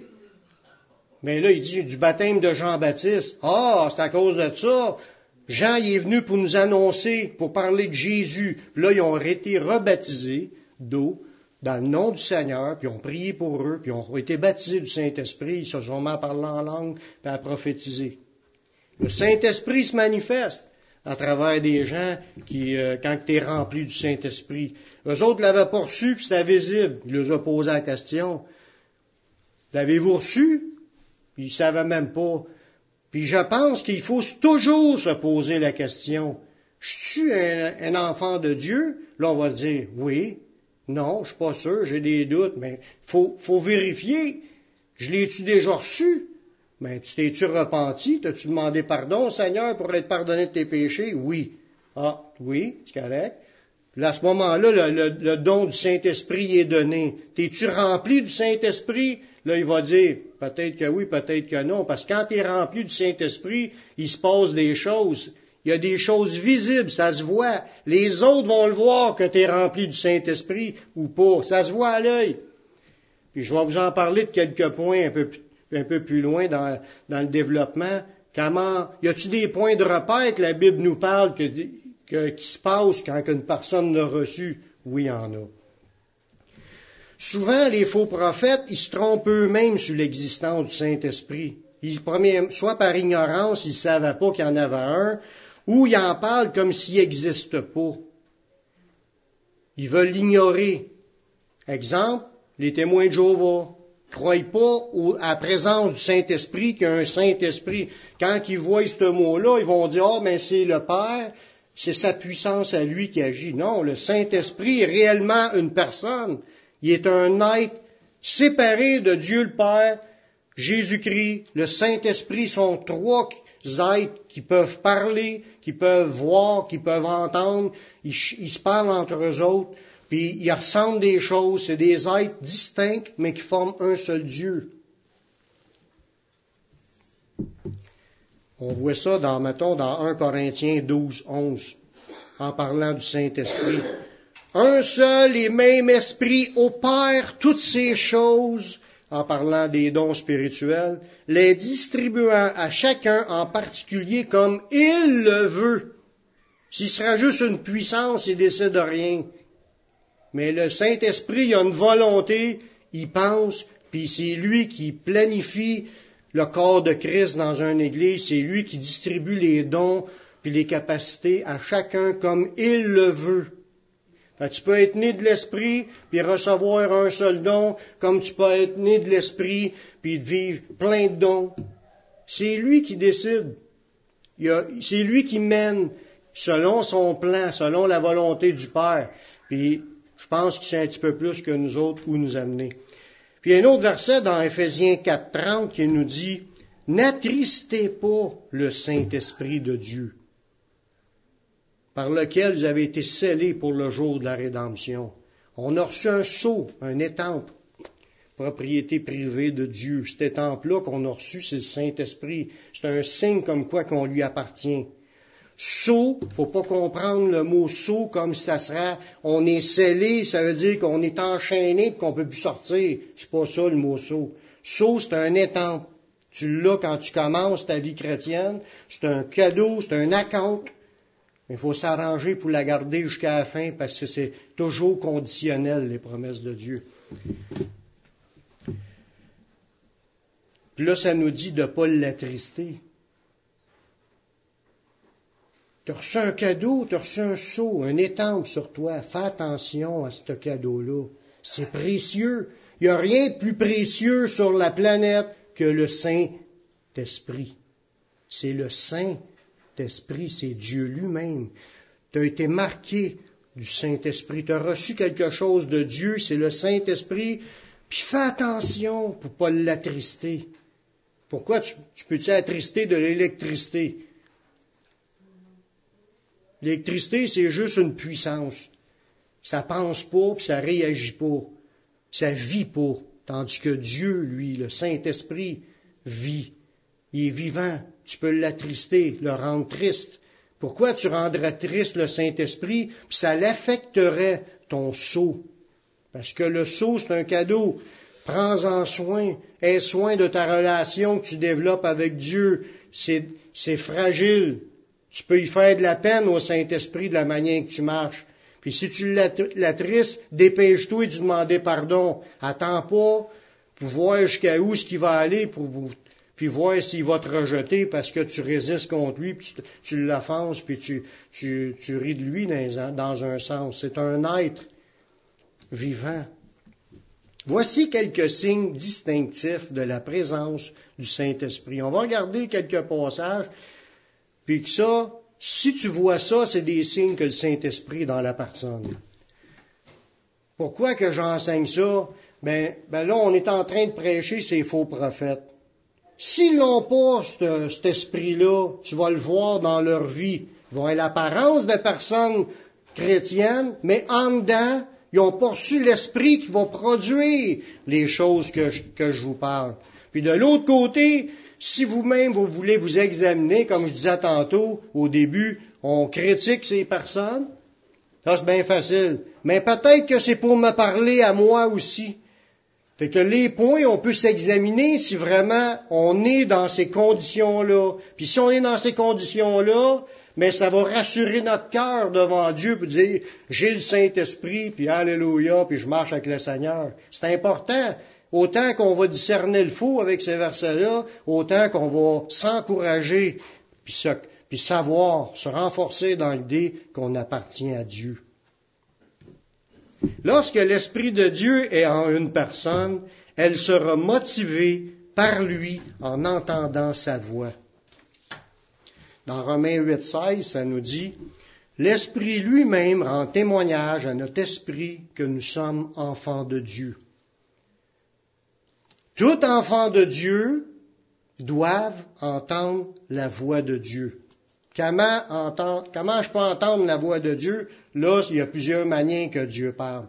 Mais là, il dit, du baptême de Jean-Baptiste. Ah, c'est à cause de ça. Jean, il est venu pour nous annoncer, pour parler de Jésus. Puis là, ils ont été rebaptisés d'eau dans le nom du Seigneur, puis ils ont prié pour eux, puis ils ont été baptisés du Saint-Esprit. Ils se sont mis à parler en langue, puis à prophétiser. Le Saint-Esprit se manifeste à travers des gens qui, quand tu es rempli du Saint-Esprit. Eux autres l'avaient pas reçu, puis c'était visible. Il leur a posé la question. L'avez-vous reçu? Puis ils ne savaient même pas. Puis je pense qu'il faut toujours se poser la question. Je suis un enfant de Dieu? Là, on va dire, oui, non, je suis pas sûr, j'ai des doutes, mais faut vérifier. Je l'ai-tu déjà reçu? Mais t'es-tu repenti? T'as-tu demandé pardon au Seigneur pour être pardonné de tes péchés? Oui. Ah, oui, c'est correct. Puis à ce moment-là, le don du Saint-Esprit est donné. T'es-tu rempli du Saint-Esprit? Là, il va dire, peut-être que oui, peut-être que non. Parce que quand t'es rempli du Saint-Esprit, il se passe des choses. Il y a des choses visibles, ça se voit. Les autres vont le voir que t'es rempli du Saint-Esprit ou pas. Ça se voit à l'œil. Puis je vais vous en parler de quelques points un peu plus loin dans le développement. Comment, y a-t-il des points de repère que la Bible nous parle qui se passent quand une personne l'a reçu? Oui, il y en a. Souvent, les faux prophètes, ils se trompent eux-mêmes sur l'existence du Saint-Esprit. Soit par ignorance, ils ne savaient pas qu'il y en avait un, ou ils en parlent comme s'il n'existe pas. Ils veulent l'ignorer. Exemple, les témoins de Jéhovah. Croient pas à la présence du Saint-Esprit qu'il y a un Saint-Esprit. Quand ils voient ce mot-là, ils vont dire, mais c'est le Père, c'est sa puissance à lui qui agit. Non, le Saint-Esprit est réellement une personne. Il est un être séparé de Dieu le Père, Jésus-Christ, le Saint-Esprit sont trois êtres qui peuvent parler, qui peuvent voir, qui peuvent entendre. Ils se parlent entre eux autres. Puis ils ressentent des choses, c'est des êtres distincts, mais qui forment un seul Dieu. On voit ça dans 1 Corinthiens 12, 11, en parlant du Saint-Esprit. Un seul et même esprit opère toutes ces choses, en parlant des dons spirituels, les distribuant à chacun en particulier comme il le veut. S'il sera juste une puissance, il décide de rien. Mais le Saint-Esprit, il a une volonté, il pense, puis c'est lui qui planifie le corps de Christ dans une église, c'est lui qui distribue les dons puis les capacités à chacun comme il le veut. Fait que tu peux être né de l'Esprit puis recevoir un seul don, comme tu peux être né de l'Esprit puis vivre plein de dons. C'est lui qui décide. C'est lui qui mène selon son plan, selon la volonté du Père. Puis je pense qu'il sait un petit peu plus que nous autres où nous amener. Puis il y a un autre verset dans Éphésiens 4.30 qui nous dit « N'attristez pas le Saint-Esprit de Dieu, par lequel vous avez été scellés pour le jour de la rédemption. » On a reçu un sceau, un étampe, propriété privée de Dieu. Cet étampe-là qu'on a reçu, c'est le Saint-Esprit. C'est un signe comme quoi qu'on lui appartient. Sceau, faut pas comprendre le mot sceau comme si ça serait, on est scellé, ça veut dire qu'on est enchaîné et qu'on peut plus sortir. C'est pas ça le mot sceau. Sceau, c'est un étampe. Tu l'as quand tu commences ta vie chrétienne. C'est un cadeau, c'est un acompte Il faut s'arranger pour la garder jusqu'à la fin parce que c'est toujours conditionnel, les promesses de Dieu. Puis là, ça nous dit de ne pas l'attrister. Tu as reçu un cadeau, tu as reçu un seau, un étampe sur toi. Fais attention à ce cadeau-là. C'est précieux. Il n'y a rien de plus précieux sur la planète que le Saint-Esprit. C'est le Saint-Esprit, c'est Dieu lui-même. Tu as été marqué du Saint-Esprit. Tu as reçu quelque chose de Dieu, c'est le Saint-Esprit. Puis fais attention pour ne pas l'attrister. Pourquoi tu peux-tu attrister de l'électricité? L'électricité, c'est juste une puissance. Ça pense pas, puis ça réagit pas. Ça vit pas. Tandis que Dieu, lui, le Saint-Esprit, vit. Il est vivant. Tu peux l'attrister, le rendre triste. Pourquoi tu rendrais triste le Saint-Esprit? Puis ça l'affecterait ton sceau. Parce que le sceau, c'est un cadeau. Prends-en soin. Aie soin de ta relation que tu développes avec Dieu. C'est fragile. Tu peux y faire de la peine au Saint-Esprit de la manière que tu marches. Puis si tu l'attristes, dépêche-toi de demander pardon. Attends pas pour voir jusqu'à où ce qu'il va aller, puis voir s'il va te rejeter parce que tu résistes contre lui, puis tu l'offenses, puis tu ris de lui dans un sens. C'est un être vivant. Voici quelques signes distinctifs de la présence du Saint-Esprit. On va regarder quelques passages, puis que ça, si tu vois ça, c'est des signes que le Saint-Esprit est dans la personne. Pourquoi que j'enseigne ça? Ben là, on est en train de prêcher ces faux prophètes. S'ils n'ont pas cet esprit-là, tu vas le voir dans leur vie. Ils vont avoir l'apparence de personnes chrétiennes, mais en dedans, ils n'ont pas reçu l'esprit qui va produire les choses que je vous parle. Puis de l'autre côté, si vous-même vous voulez vous examiner, comme je disais tantôt au début, on critique ces personnes, ça c'est bien facile. Mais peut-être que c'est pour me parler à moi aussi. Fait que les points, on peut s'examiner si vraiment on est dans ces conditions-là. Puis si on est dans ces conditions-là, mais ça va rassurer notre cœur devant Dieu pour dire, j'ai le Saint-Esprit, puis alléluia, puis je marche avec le Seigneur. C'est important. Autant qu'on va discerner le faux avec ces versets-là, autant qu'on va s'encourager, puis savoir, se renforcer dans l'idée qu'on appartient à Dieu. Lorsque l'Esprit de Dieu est en une personne, elle sera motivée par lui en entendant sa voix. Dans Romains 8,16, ça nous dit, « L'Esprit lui-même rend témoignage à notre esprit que nous sommes enfants de Dieu. » Tout enfant de Dieu doivent entendre la voix de Dieu. Comment je peux entendre la voix de Dieu? Là, il y a plusieurs manières que Dieu parle.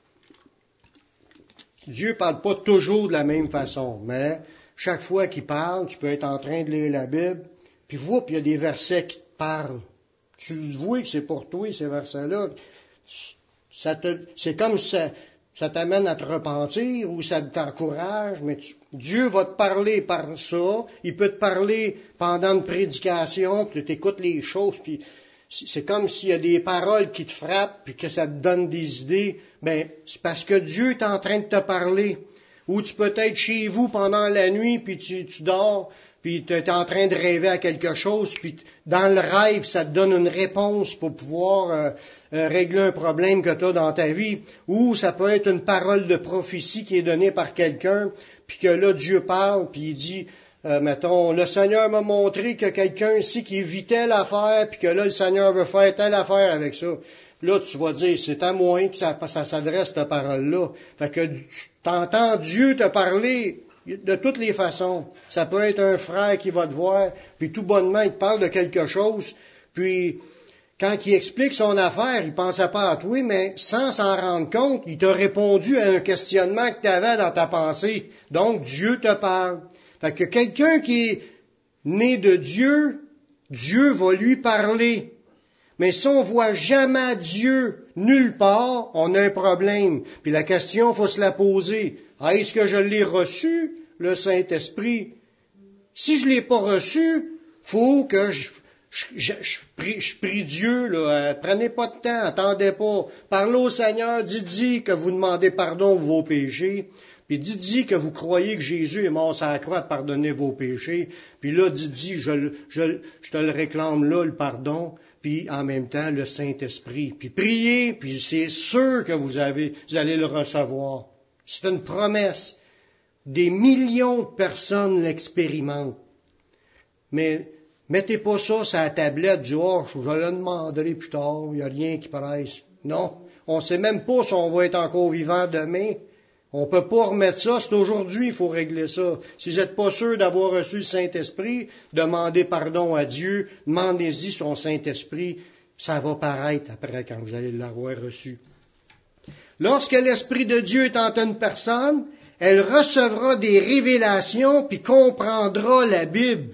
Dieu parle pas toujours de la même façon, mais chaque fois qu'il parle, tu peux être en train de lire la Bible, puis il y a des versets qui te parlent. Tu vois que c'est pour toi, ces versets-là. C'est comme ça t'amène à te repentir ou ça t'encourage, mais Dieu va te parler par ça. Il peut te parler pendant une prédication, puis tu écoutes les choses, puis c'est comme s'il y a des paroles qui te frappent, puis que ça te donne des idées. Ben, c'est parce que Dieu est en train de te parler. Ou tu peux être chez vous pendant la nuit, puis tu dors, puis tu es en train de rêver à quelque chose, puis dans le rêve, ça te donne une réponse pour pouvoir régler un problème que tu as dans ta vie. Ou ça peut être une parole de prophétie qui est donnée par quelqu'un, puis que là, Dieu parle, puis il dit, mettons, le Seigneur m'a montré que quelqu'un ici qui vit telle affaire, puis que là, le Seigneur veut faire telle affaire avec ça. Là, tu vas dire, c'est à moi que ça s'adresse, cette parole-là. Fait que tu t'entends Dieu te parler de toutes les façons. Ça peut être un frère qui va te voir, puis tout bonnement, il te parle de quelque chose, puis quand il explique son affaire, il pensait pas à toi, mais sans s'en rendre compte, il t'a répondu à un questionnement que tu avais dans ta pensée. Donc, Dieu te parle. Fait que quelqu'un qui est né de Dieu, Dieu va lui parler. Mais si on voit jamais Dieu nulle part, on a un problème. Puis la question, faut se la poser. Est-ce que je l'ai reçu, le Saint-Esprit? Si je l'ai pas reçu, faut que je Je prie Dieu, là, prenez pas de temps, attendez pas. Parlez au Seigneur, dites-y que vous demandez pardon de vos péchés. Puis dites-y que vous croyez que Jésus est mort sur la croix pour pardonner vos péchés. Puis là, dites-y, je te le réclame là, le pardon. Puis en même temps, le Saint-Esprit. Puis priez, puis c'est sûr que vous allez le recevoir. C'est une promesse. Des millions de personnes l'expérimentent. Mais mettez pas ça sur la tablette du « Oh, je le demanderai plus tard, il n'y a rien qui presse ». Non, on ne sait même pas si on va être encore vivant demain. On ne peut pas remettre ça, c'est aujourd'hui qu'il faut régler ça. Si vous n'êtes pas sûr d'avoir reçu le Saint-Esprit, demandez pardon à Dieu, demandez-y son Saint-Esprit, ça va paraître après quand vous allez l'avoir reçu. Lorsque l'Esprit de Dieu est en une personne, elle recevra des révélations puis comprendra la Bible.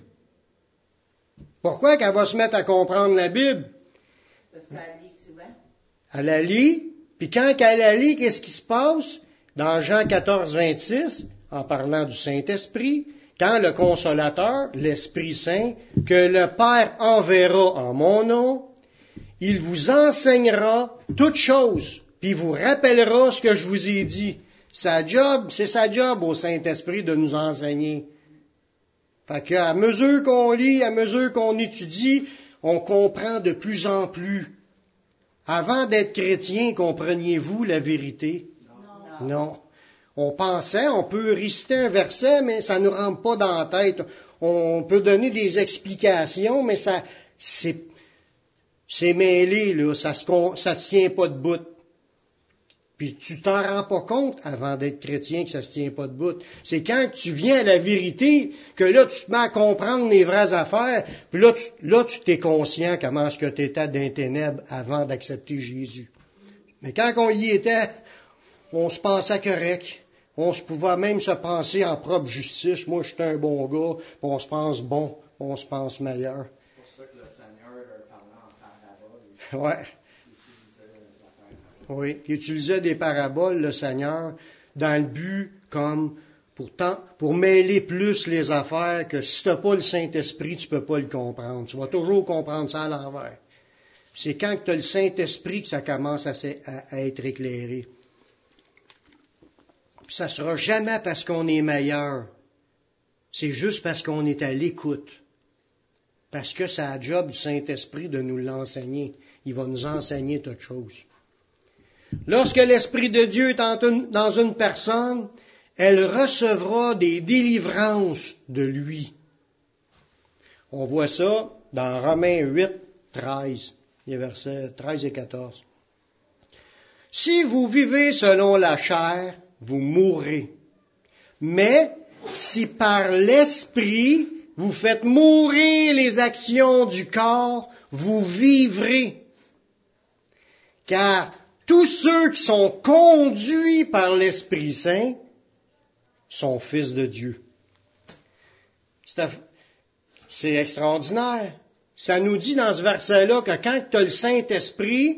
Pourquoi qu'elle va se mettre à comprendre la Bible? Parce qu'elle lit souvent. Elle la lit, puis quand elle la lit, qu'est-ce qui se passe? Dans Jean 14, 26, en parlant du Saint-Esprit, quand le Consolateur, l'Esprit Saint, que le Père enverra en mon nom, il vous enseignera toutes choses, puis vous rappellera ce que je vous ai dit. C'est sa job au Saint-Esprit de nous enseigner. Fait qu'à mesure qu'on lit, à mesure qu'on étudie, on comprend de plus en plus. Avant d'être chrétien, compreniez-vous la vérité? Non. On pensait, on peut réciter un verset, mais ça ne nous rentre pas dans la tête. On peut donner des explications, mais c'est mêlé, là. Ça se tient pas de bout. Puis tu t'en rends pas compte avant d'être chrétien que ça se tient pas de bout. C'est quand tu viens à la vérité que là tu te mets à comprendre les vraies affaires. Puis là tu t'es conscient comment est-ce que tu étais dans les ténèbres avant d'accepter Jésus. Mais quand on y était, on se pensait correct. On se pouvait même se penser en propre justice. Moi, je suis un bon gars. Puis on se pense bon. On se pense meilleur. C'est pour ça que le Seigneur leur parlait en parabole. Ouais. Oui, il utilisait des paraboles, le Seigneur, dans le but comme pour mêler plus les affaires que si tu n'as pas le Saint-Esprit, tu ne peux pas le comprendre. Tu vas toujours comprendre ça à l'envers. C'est quand tu as le Saint-Esprit que ça commence à être éclairé. Puis ça ne sera jamais parce qu'on est meilleur. C'est juste parce qu'on est à l'écoute. Parce que c'est la job du Saint-Esprit de nous l'enseigner. Il va nous enseigner toutes choses. Lorsque l'Esprit de Dieu est dans une personne, elle recevra des délivrances de lui. On voit ça dans Romains 8, 13, les versets 13 et 14. Si vous vivez selon la chair, vous mourrez. Mais si par l'Esprit vous faites mourir les actions du corps, vous vivrez. Car tous ceux qui sont conduits par l'Esprit Saint sont fils de Dieu. C'est extraordinaire. Ça nous dit dans ce verset-là que quand tu as le Saint-Esprit,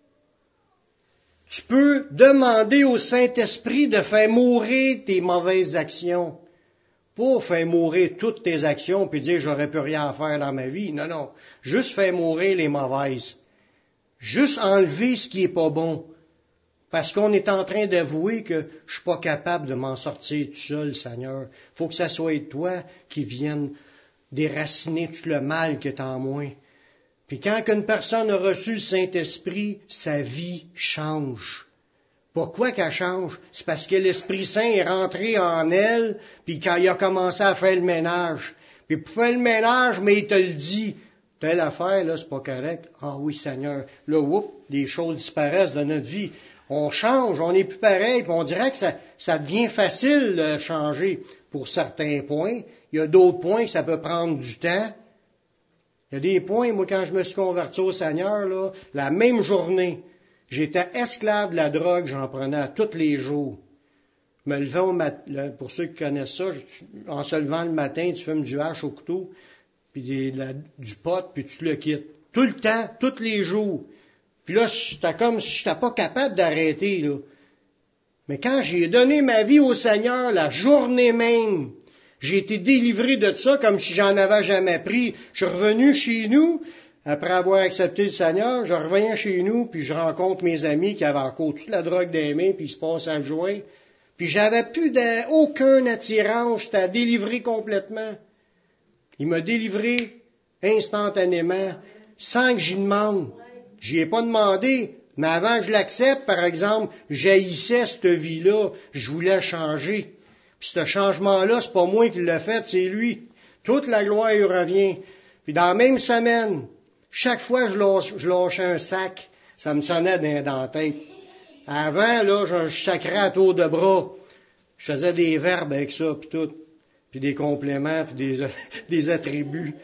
tu peux demander au Saint-Esprit de faire mourir tes mauvaises actions. Pas faire mourir toutes tes actions puis dire j'aurais plus rien à faire dans ma vie. Non. Juste faire mourir les mauvaises. Juste enlever ce qui est pas bon. Parce qu'on est en train d'avouer que je suis pas capable de m'en sortir tout seul, Seigneur. Faut que ça soit toi qui vienne déraciner tout le mal qui est en moi. Puis quand une personne a reçu le Saint-Esprit, sa vie change. Pourquoi qu'elle change? C'est parce que l'Esprit Saint est rentré en elle, puis quand il a commencé à faire le ménage. Puis pour faire le ménage, mais il te le dit. Telle affaire, là, c'est pas correct. Ah oui, Seigneur. Là, les choses disparaissent de notre vie. On change, on n'est plus pareil, puis on dirait que ça devient facile de changer pour certains points. Il y a d'autres points que ça peut prendre du temps. Il y a des points, moi, quand je me suis converti au Seigneur, là, la même journée, j'étais esclave de la drogue, j'en prenais tous les jours. Je me levais au matin, pour ceux qui connaissent ça, en se levant le matin, tu fumes du hache au couteau, puis du pot, puis tu le quittes. Tout le temps, tous les jours. Puis là, j'étais comme si j'étais pas capable d'arrêter, là. Mais quand j'ai donné ma vie au Seigneur, la journée même, J'ai été délivré de ça comme si j'en avais jamais pris. Je suis revenu chez nous, après avoir accepté le Seigneur, je reviens chez nous, puis je rencontre mes amis qui avaient encore toute la drogue des mains, puis ils se passent à joint. Puis j'avais plus aucun attirance, j'étais délivré complètement. Il m'a délivré instantanément, sans que j'y demande. J'y ai pas demandé, mais avant que je l'accepte, par exemple, j'haïssais cette vie-là, je voulais changer. Puis ce changement-là, c'est pas moi qui l'ai fait, c'est lui. Toute la gloire lui revient. Puis dans la même semaine, chaque fois que je lâchais un sac, ça me sonnait dans la tête. Avant, là, je sacrais à tour de bras. Je faisais des verbes avec ça, puis tout. Puis des compléments, puis des attributs.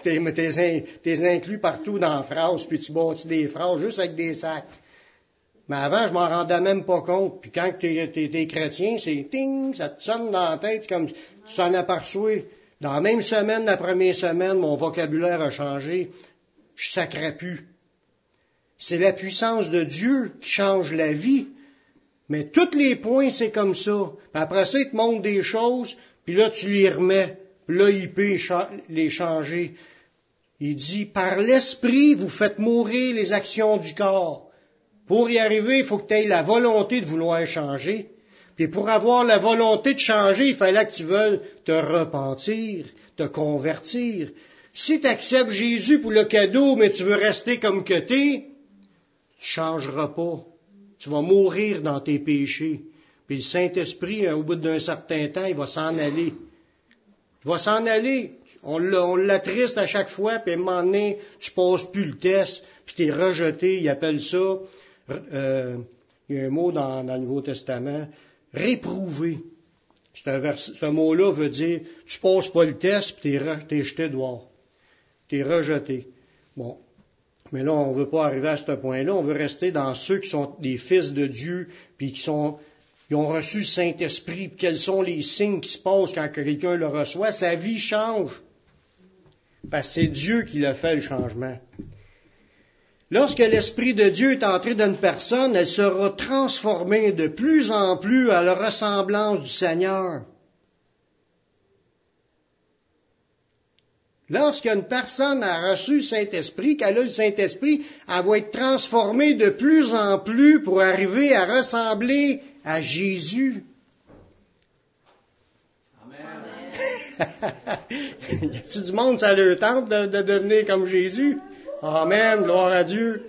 T'es inclus partout dans la phrase, puis tu bâtis des phrases juste avec des sacs. Mais avant, je m'en rendais même pas compte. Puis quand t'es chrétien, c'est ting, ça te sonne dans la tête, c'est comme tu s'en aperçois. Dans la même semaine, la première semaine, mon vocabulaire a changé. Je sacrais plus. C'est la puissance de Dieu qui change la vie. Mais tous les points, c'est comme ça. Puis après ça, il te montre des choses, puis là, tu les remets. Puis là, il peut les changer. Il dit, par l'esprit, vous faites mourir les actions du corps. Pour y arriver, il faut que tu aies la volonté de vouloir changer. Puis pour avoir la volonté de changer, il fallait que tu veuilles te repentir, te convertir. Si tu acceptes Jésus pour le cadeau, mais tu veux rester comme que t'es, tu changeras pas. Tu vas mourir dans tes péchés. Puis le Saint-Esprit, au bout d'un certain temps, il va s'en aller. Il va s'en aller. On l'attriste à chaque fois, puis à un moment donné, tu passes plus le test, puis tu es rejeté. Il appelle ça, il y a un mot dans le Nouveau Testament, réprouvé. Ce mot-là veut dire, tu passes pas le test, puis t'es jeté dehors. T'es rejeté. Bon. Mais là, on veut pas arriver à ce point-là. On veut rester dans ceux qui sont des fils de Dieu, puis ils ont reçu le Saint-Esprit. Puis quels sont les signes qui se passent quand quelqu'un le reçoit? Sa vie change. Parce que c'est Dieu qui l'a fait, le changement. Lorsque l'Esprit de Dieu est entré dans une personne, elle sera transformée de plus en plus à la ressemblance du Seigneur. Lorsqu'une personne a reçu le Saint-Esprit, qu'elle a le Saint-Esprit, elle va être transformée de plus en plus pour arriver à ressembler à Jésus. Amen. Y a-t-il du monde, ça leur tente de devenir comme Jésus? Amen, gloire à Dieu.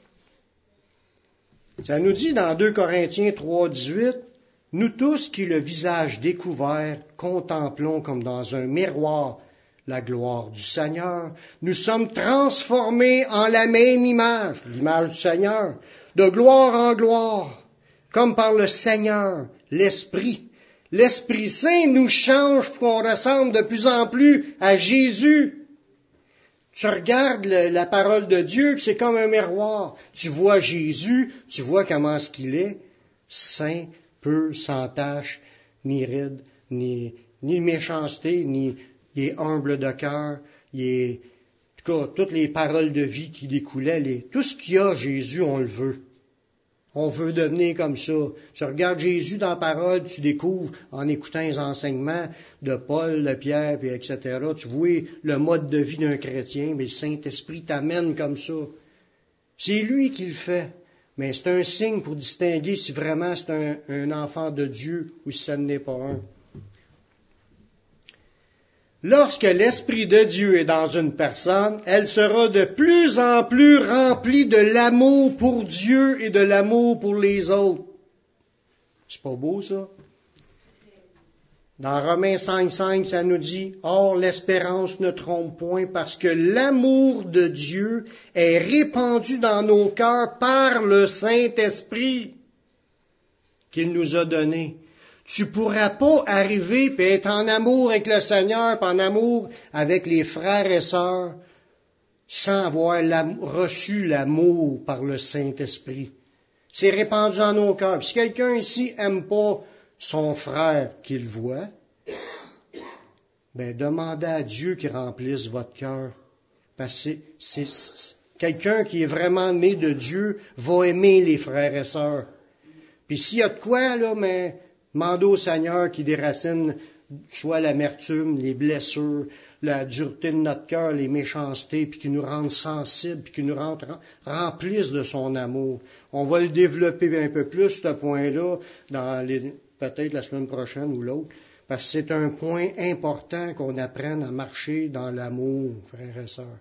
Ça nous dit dans 2 Corinthiens 3, 18, « Nous tous qui le visage découvert, contemplons comme dans un miroir la gloire du Seigneur. Nous sommes transformés en la même image, l'image du Seigneur, de gloire en gloire, comme par le Seigneur, l'Esprit. L'Esprit Saint nous change pour qu'on ressemble de plus en plus à Jésus. Tu regardes la parole de Dieu, c'est comme un miroir. Tu vois Jésus, tu vois comment est-ce qu'il est, saint, pur, sans tache, ni ride, ni méchanceté, il est humble de cœur, il est, en tout cas, toutes les paroles de vie qui découlaient, tout ce qu'il y a, Jésus, on le veut. On veut devenir comme ça. Tu regardes Jésus dans la parole, tu découvres, en écoutant les enseignements de Paul, de Pierre, puis etc., tu vois le mode de vie d'un chrétien, mais le Saint-Esprit t'amène comme ça. C'est lui qui le fait. Mais c'est un signe pour distinguer si vraiment c'est un enfant de Dieu ou si ça n'est pas un. Lorsque l'Esprit de Dieu est dans une personne, elle sera de plus en plus remplie de l'amour pour Dieu et de l'amour pour les autres. C'est pas beau, ça? Dans Romains 5,5, ça nous dit, « Or, l'espérance ne trompe point parce que l'amour de Dieu est répandu dans nos cœurs par le Saint-Esprit qu'il nous a donné. » Tu pourras pas arriver et être en amour avec le Seigneur, puis en amour avec les frères et sœurs, sans avoir reçu l'amour par le Saint-Esprit. C'est répandu dans nos cœurs. Puis si quelqu'un ici aime pas son frère qu'il voit, ben demandez à Dieu qu'il remplisse votre cœur. Parce que c'est quelqu'un qui est vraiment né de Dieu va aimer les frères et sœurs. Puis s'il y a de quoi, là, mais demandez au Seigneur qui déracine soit l'amertume, les blessures, la dureté de notre cœur, les méchancetés, puis qui nous rendent sensibles, puis qui nous remplissent de son amour. On va le développer un peu plus, ce point-là, peut-être la semaine prochaine ou l'autre, parce que c'est un point important qu'on apprenne à marcher dans l'amour, frères et sœurs.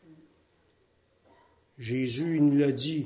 Jésus, il nous l'a dit,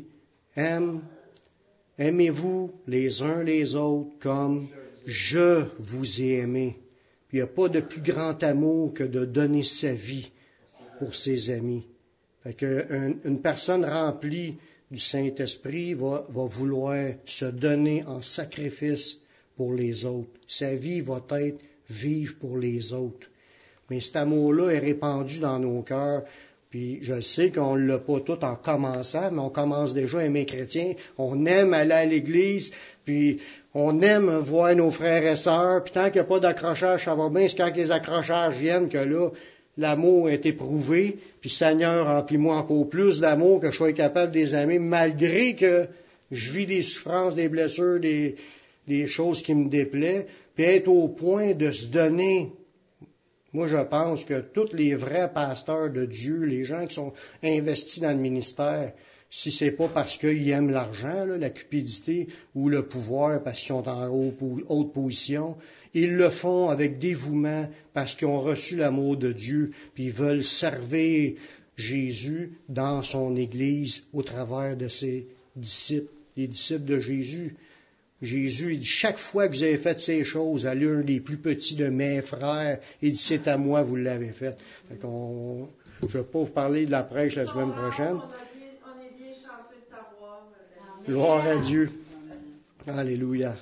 aimez-vous les uns les autres comme je vous ai aimé. Puis il n'y a pas de plus grand amour que de donner sa vie pour ses amis. Fait qu'une personne remplie du Saint-Esprit va vouloir se donner en sacrifice pour les autres. Sa vie va être vive pour les autres. Mais cet amour-là est répandu dans nos cœurs. Puis je sais qu'on ne l'a pas tout en commençant, mais on commence déjà à aimer chrétiens. On aime aller à l'église, puis on aime voir nos frères et sœurs. Puis tant qu'il n'y a pas d'accrochage, ça va bien. C'est quand les accrochages viennent que là, l'amour est éprouvé. Puis Seigneur, remplis-moi encore plus d'amour que je sois capable de les aimer, malgré que je vis des souffrances, des blessures, des choses qui me déplaisent. Puis être au point de se donner. Moi, je pense que tous les vrais pasteurs de Dieu, les gens qui sont investis dans le ministère, si c'est pas parce qu'ils aiment l'argent, là, la cupidité ou le pouvoir parce qu'ils sont en haute position, ils le font avec dévouement parce qu'ils ont reçu l'amour de Dieu, puis ils veulent servir Jésus dans son Église au travers de ses disciples, les disciples de Jésus. Jésus, il dit, chaque fois que vous avez fait ces choses à l'un des plus petits de mes frères, il dit, c'est à moi, vous l'avez fait. Je ne vais pas vous parler de la prêche la semaine prochaine. On est bien chanceux de t'avoir. Gloire à Dieu. Alléluia.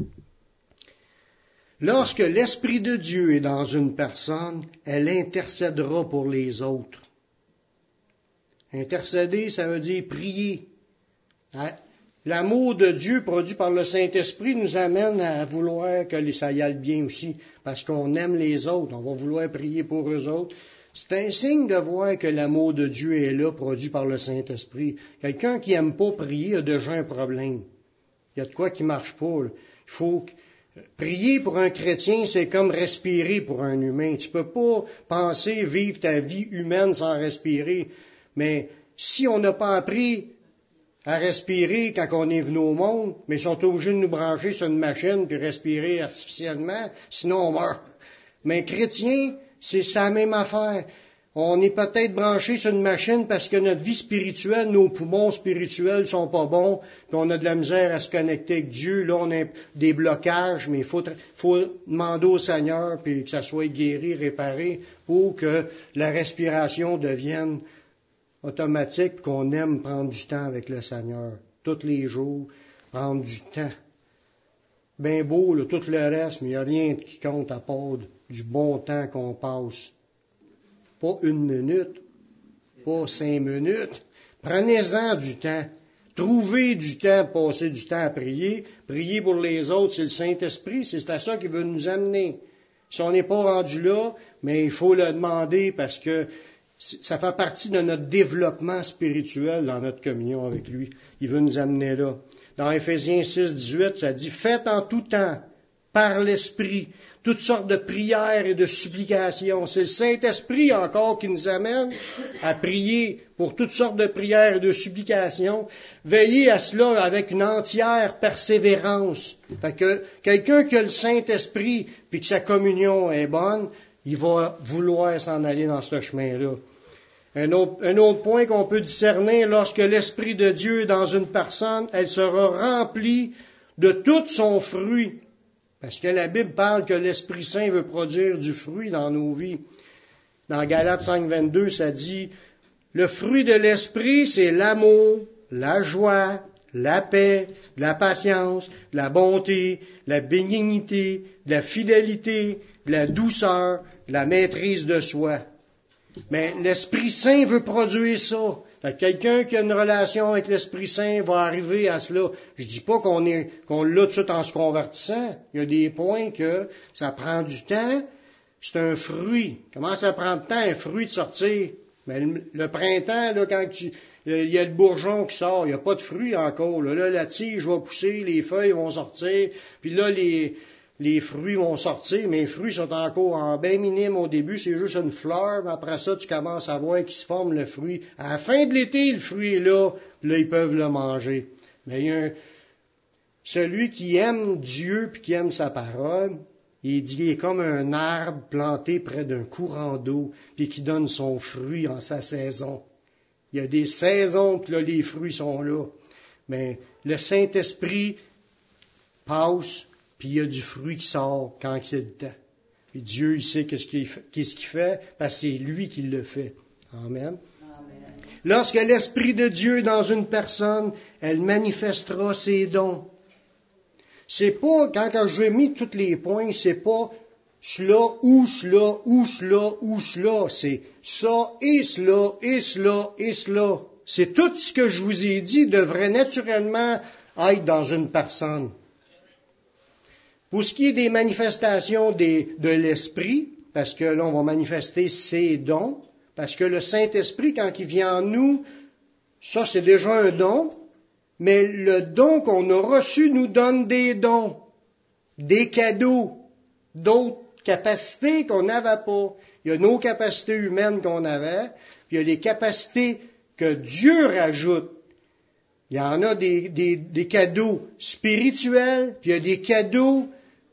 Lorsque l'Esprit de Dieu est dans une personne, elle intercédera pour les autres. Intercéder, ça veut dire prier. L'amour de Dieu produit par le Saint-Esprit nous amène à vouloir que ça y aille bien aussi, parce qu'on aime les autres, on va vouloir prier pour eux autres. C'est un signe de voir que l'amour de Dieu est là, produit par le Saint-Esprit. Quelqu'un qui aime pas prier a déjà un problème. Il y a de quoi qui marche pas. Là. Il faut prier pour un chrétien, c'est comme respirer pour un humain. Tu peux pas penser vivre ta vie humaine sans respirer. Mais si on n'a pas appris à respirer quand on est venu au monde, mais ils sont obligés de nous brancher sur une machine puis respirer artificiellement, sinon on meurt. Mais chrétien, c'est la même affaire. On est peut-être branché sur une machine parce que notre vie spirituelle, nos poumons spirituels sont pas bons, puis on a de la misère à se connecter avec Dieu. Là, on a des blocages, mais il faut demander au Seigneur puis que ça soit guéri, réparé, pour que la respiration devienne automatique, qu'on aime prendre du temps avec le Seigneur. Tous les jours, prendre du temps. Ben beau, là, tout le reste, mais il n'y a rien qui compte à part du bon temps qu'on passe. Pas 1 minute, pas 5 minutes. Prenez-en du temps. Trouvez du temps, passer du temps à prier. Prier pour les autres, c'est le Saint-Esprit, c'est à ça qu'il veut nous amener. Si on n'est pas rendu là, mais il faut le demander parce que ça fait partie de notre développement spirituel dans notre communion avec lui. Il veut nous amener là. Dans Éphésiens 6, 18, ça dit « Faites en tout temps, par l'Esprit, toutes sortes de prières et de supplications. » C'est le Saint-Esprit encore qui nous amène à prier pour toutes sortes de prières et de supplications. Veillez à cela avec une entière persévérance. Fait que quelqu'un qui a le Saint-Esprit puis que sa communion est bonne, il va vouloir s'en aller dans ce chemin-là. Un autre point qu'on peut discerner, lorsque l'Esprit de Dieu est dans une personne, elle sera remplie de tout son fruit. Parce que la Bible parle que l'Esprit Saint veut produire du fruit dans nos vies. Dans Galates 5, 22, ça dit, le fruit de l'Esprit, c'est l'amour, la joie, la paix, la patience, la bonté, la bénignité, la fidélité, la douceur, la maîtrise de soi. Mais l'Esprit Saint veut produire ça. Fait que quelqu'un qui a une relation avec l'Esprit Saint va arriver à cela. Je dis pas qu'on l'a tout de suite en se convertissant. Il y a des points que ça prend du temps. C'est un fruit. Comment ça prend de temps, un fruit de sortir? Mais le printemps, là, quand il y a le bourgeon qui sort, il n'y a pas de fruit encore. Là, la tige va pousser, les feuilles vont sortir, puis là, les fruits vont sortir. Mes fruits sont encore en bien minime au début, c'est juste une fleur, mais après ça, tu commences à voir qu'il se forme le fruit. À la fin de l'été, le fruit est là, puis là, ils peuvent le manger. Mais il y a celui qui aime Dieu puis qui aime sa parole, il dit qu'il est comme un arbre planté près d'un courant d'eau, puis qui donne son fruit en sa saison. Il y a des saisons, puis là, les fruits sont là. Mais le Saint-Esprit passe, puis il y a du fruit qui sort quand c'est le temps. Puis Dieu, il sait qu'est-ce qu'il fait, parce que c'est lui qui le fait. Amen. Amen. Lorsque l'Esprit de Dieu est dans une personne, elle manifestera ses dons. C'est pas, quand j'ai mis tous les points, c'est pas cela, ou cela, ou cela, ou cela. C'est ça, et cela, et cela, et cela. C'est tout ce que je vous ai dit devrait naturellement être dans une personne. Pour ce qui est des manifestations de l'Esprit, parce que là, on va manifester ses dons, parce que le Saint-Esprit, quand il vient en nous, ça, c'est déjà un don, mais le don qu'on a reçu nous donne des dons, des cadeaux, d'autres capacités qu'on n'avait pas. Il y a nos capacités humaines qu'on avait, puis il y a les capacités que Dieu rajoute. Il y en a des cadeaux spirituels, puis il y a des cadeaux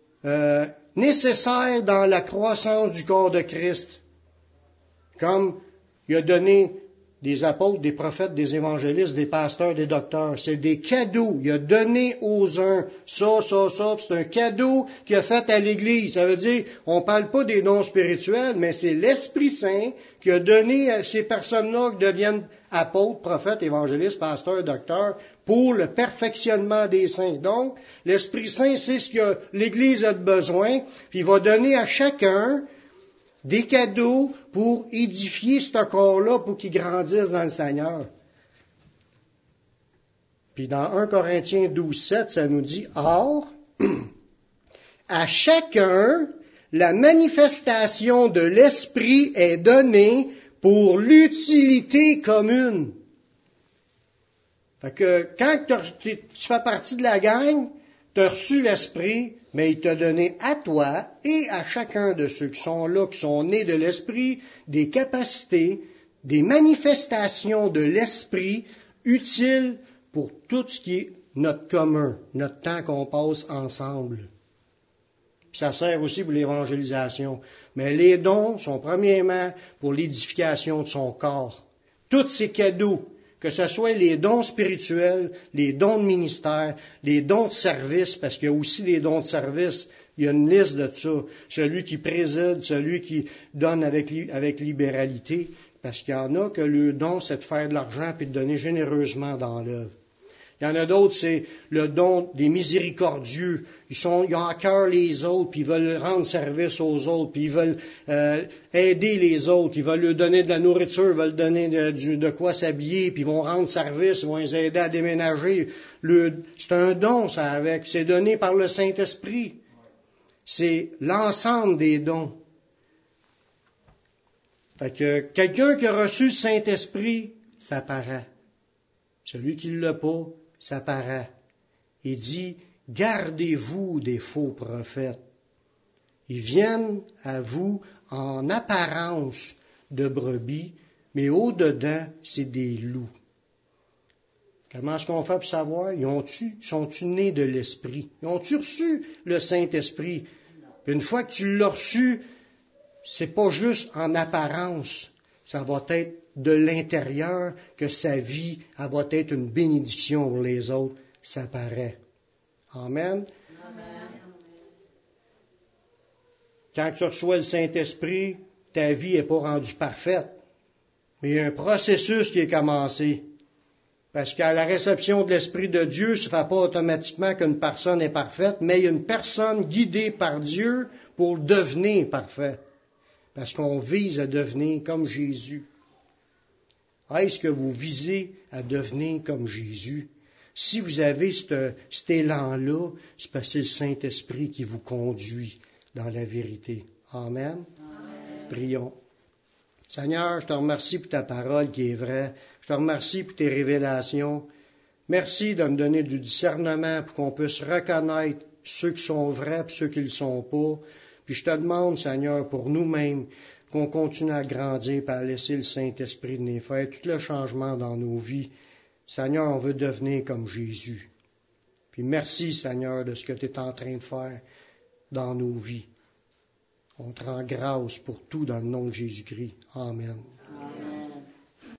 nécessaires dans la croissance du corps de Christ. Comme il a donné des apôtres, des prophètes, des évangélistes, des pasteurs, des docteurs. C'est des cadeaux. Il a donné aux uns ça. C'est un cadeau qu'il a fait à l'Église. Ça veut dire, on parle pas des dons spirituels, mais c'est l'Esprit Saint qui a donné à ces personnes-là qui deviennent apôtres, prophètes, évangélistes, pasteurs, docteurs, pour le perfectionnement des saints. Donc, l'Esprit Saint, c'est ce que l'Église a de besoin, puis il va donner à chacun des cadeaux pour édifier ce corps-là, pour qu'il grandisse dans le Seigneur. Puis dans 1 Corinthiens 12:7, ça nous dit, « Or, à chacun, la manifestation de l'Esprit est donnée pour l'utilité commune. » Fait que quand tu fais partie de la gang, tu as reçu l'Esprit, mais il t'a donné à toi et à chacun de ceux qui sont là, qui sont nés de l'Esprit, des capacités, des manifestations de l'Esprit utiles pour tout ce qui est notre commun, notre temps qu'on passe ensemble. Puis ça sert aussi pour l'évangélisation. Mais les dons sont premièrement pour l'édification de son corps. Tous ces cadeaux, que ce soit les dons spirituels, les dons de ministère, les dons de service, parce qu'il y a aussi des dons de service, il y a une liste de ça. Celui qui préside, celui qui donne avec libéralité, parce qu'il y en a que le don, c'est de faire de l'argent puis de donner généreusement dans l'œuvre. Il y en a d'autres, c'est le don des miséricordieux. Ils ont à cœur les autres, puis ils veulent rendre service aux autres, puis ils veulent aider les autres, ils veulent leur donner de la nourriture, ils veulent donner de quoi s'habiller, puis ils vont rendre service, ils vont les aider à déménager. C'est un don, ça, c'est donné par le Saint-Esprit. C'est l'ensemble des dons. Fait que quelqu'un qui a reçu le Saint-Esprit, ça paraît. Celui qui ne l'a pas, ça paraît. Il dit, gardez-vous des faux prophètes. Ils viennent à vous en apparence de brebis, mais au-dedans, c'est des loups. Comment est-ce qu'on fait pour savoir? Sont-ils nés de l'Esprit? Ils ont-tu reçu le Saint-Esprit? Une fois que tu l'as reçu, c'est pas juste en apparence. Ça va être de l'intérieur que sa vie, elle va être une bénédiction pour les autres. Ça paraît. Amen. Amen. Quand tu reçois le Saint-Esprit, ta vie n'est pas rendue parfaite. Mais il y a un processus qui est commencé. Parce qu'à la réception de l'Esprit de Dieu, ça ne fait pas automatiquement qu'une personne est parfaite, mais il y a une personne guidée par Dieu pour devenir parfait. Parce qu'on vise à devenir comme Jésus. Est-ce que vous visez à devenir comme Jésus? Si vous avez cet élan-là, c'est parce que c'est le Saint-Esprit qui vous conduit dans la vérité. Amen. Amen. Prions. Seigneur, je te remercie pour ta parole qui est vraie. Je te remercie pour tes révélations. Merci de me donner du discernement pour qu'on puisse reconnaître ceux qui sont vrais et ceux qui ne le sont pas. Puis je te demande, Seigneur, pour nous-mêmes, qu'on continue à grandir et à laisser le Saint-Esprit de nous faire tout le changement dans nos vies. Seigneur, on veut devenir comme Jésus. Puis merci, Seigneur, de ce que tu es en train de faire dans nos vies. On te rend grâce pour tout dans le nom de Jésus-Christ. Amen.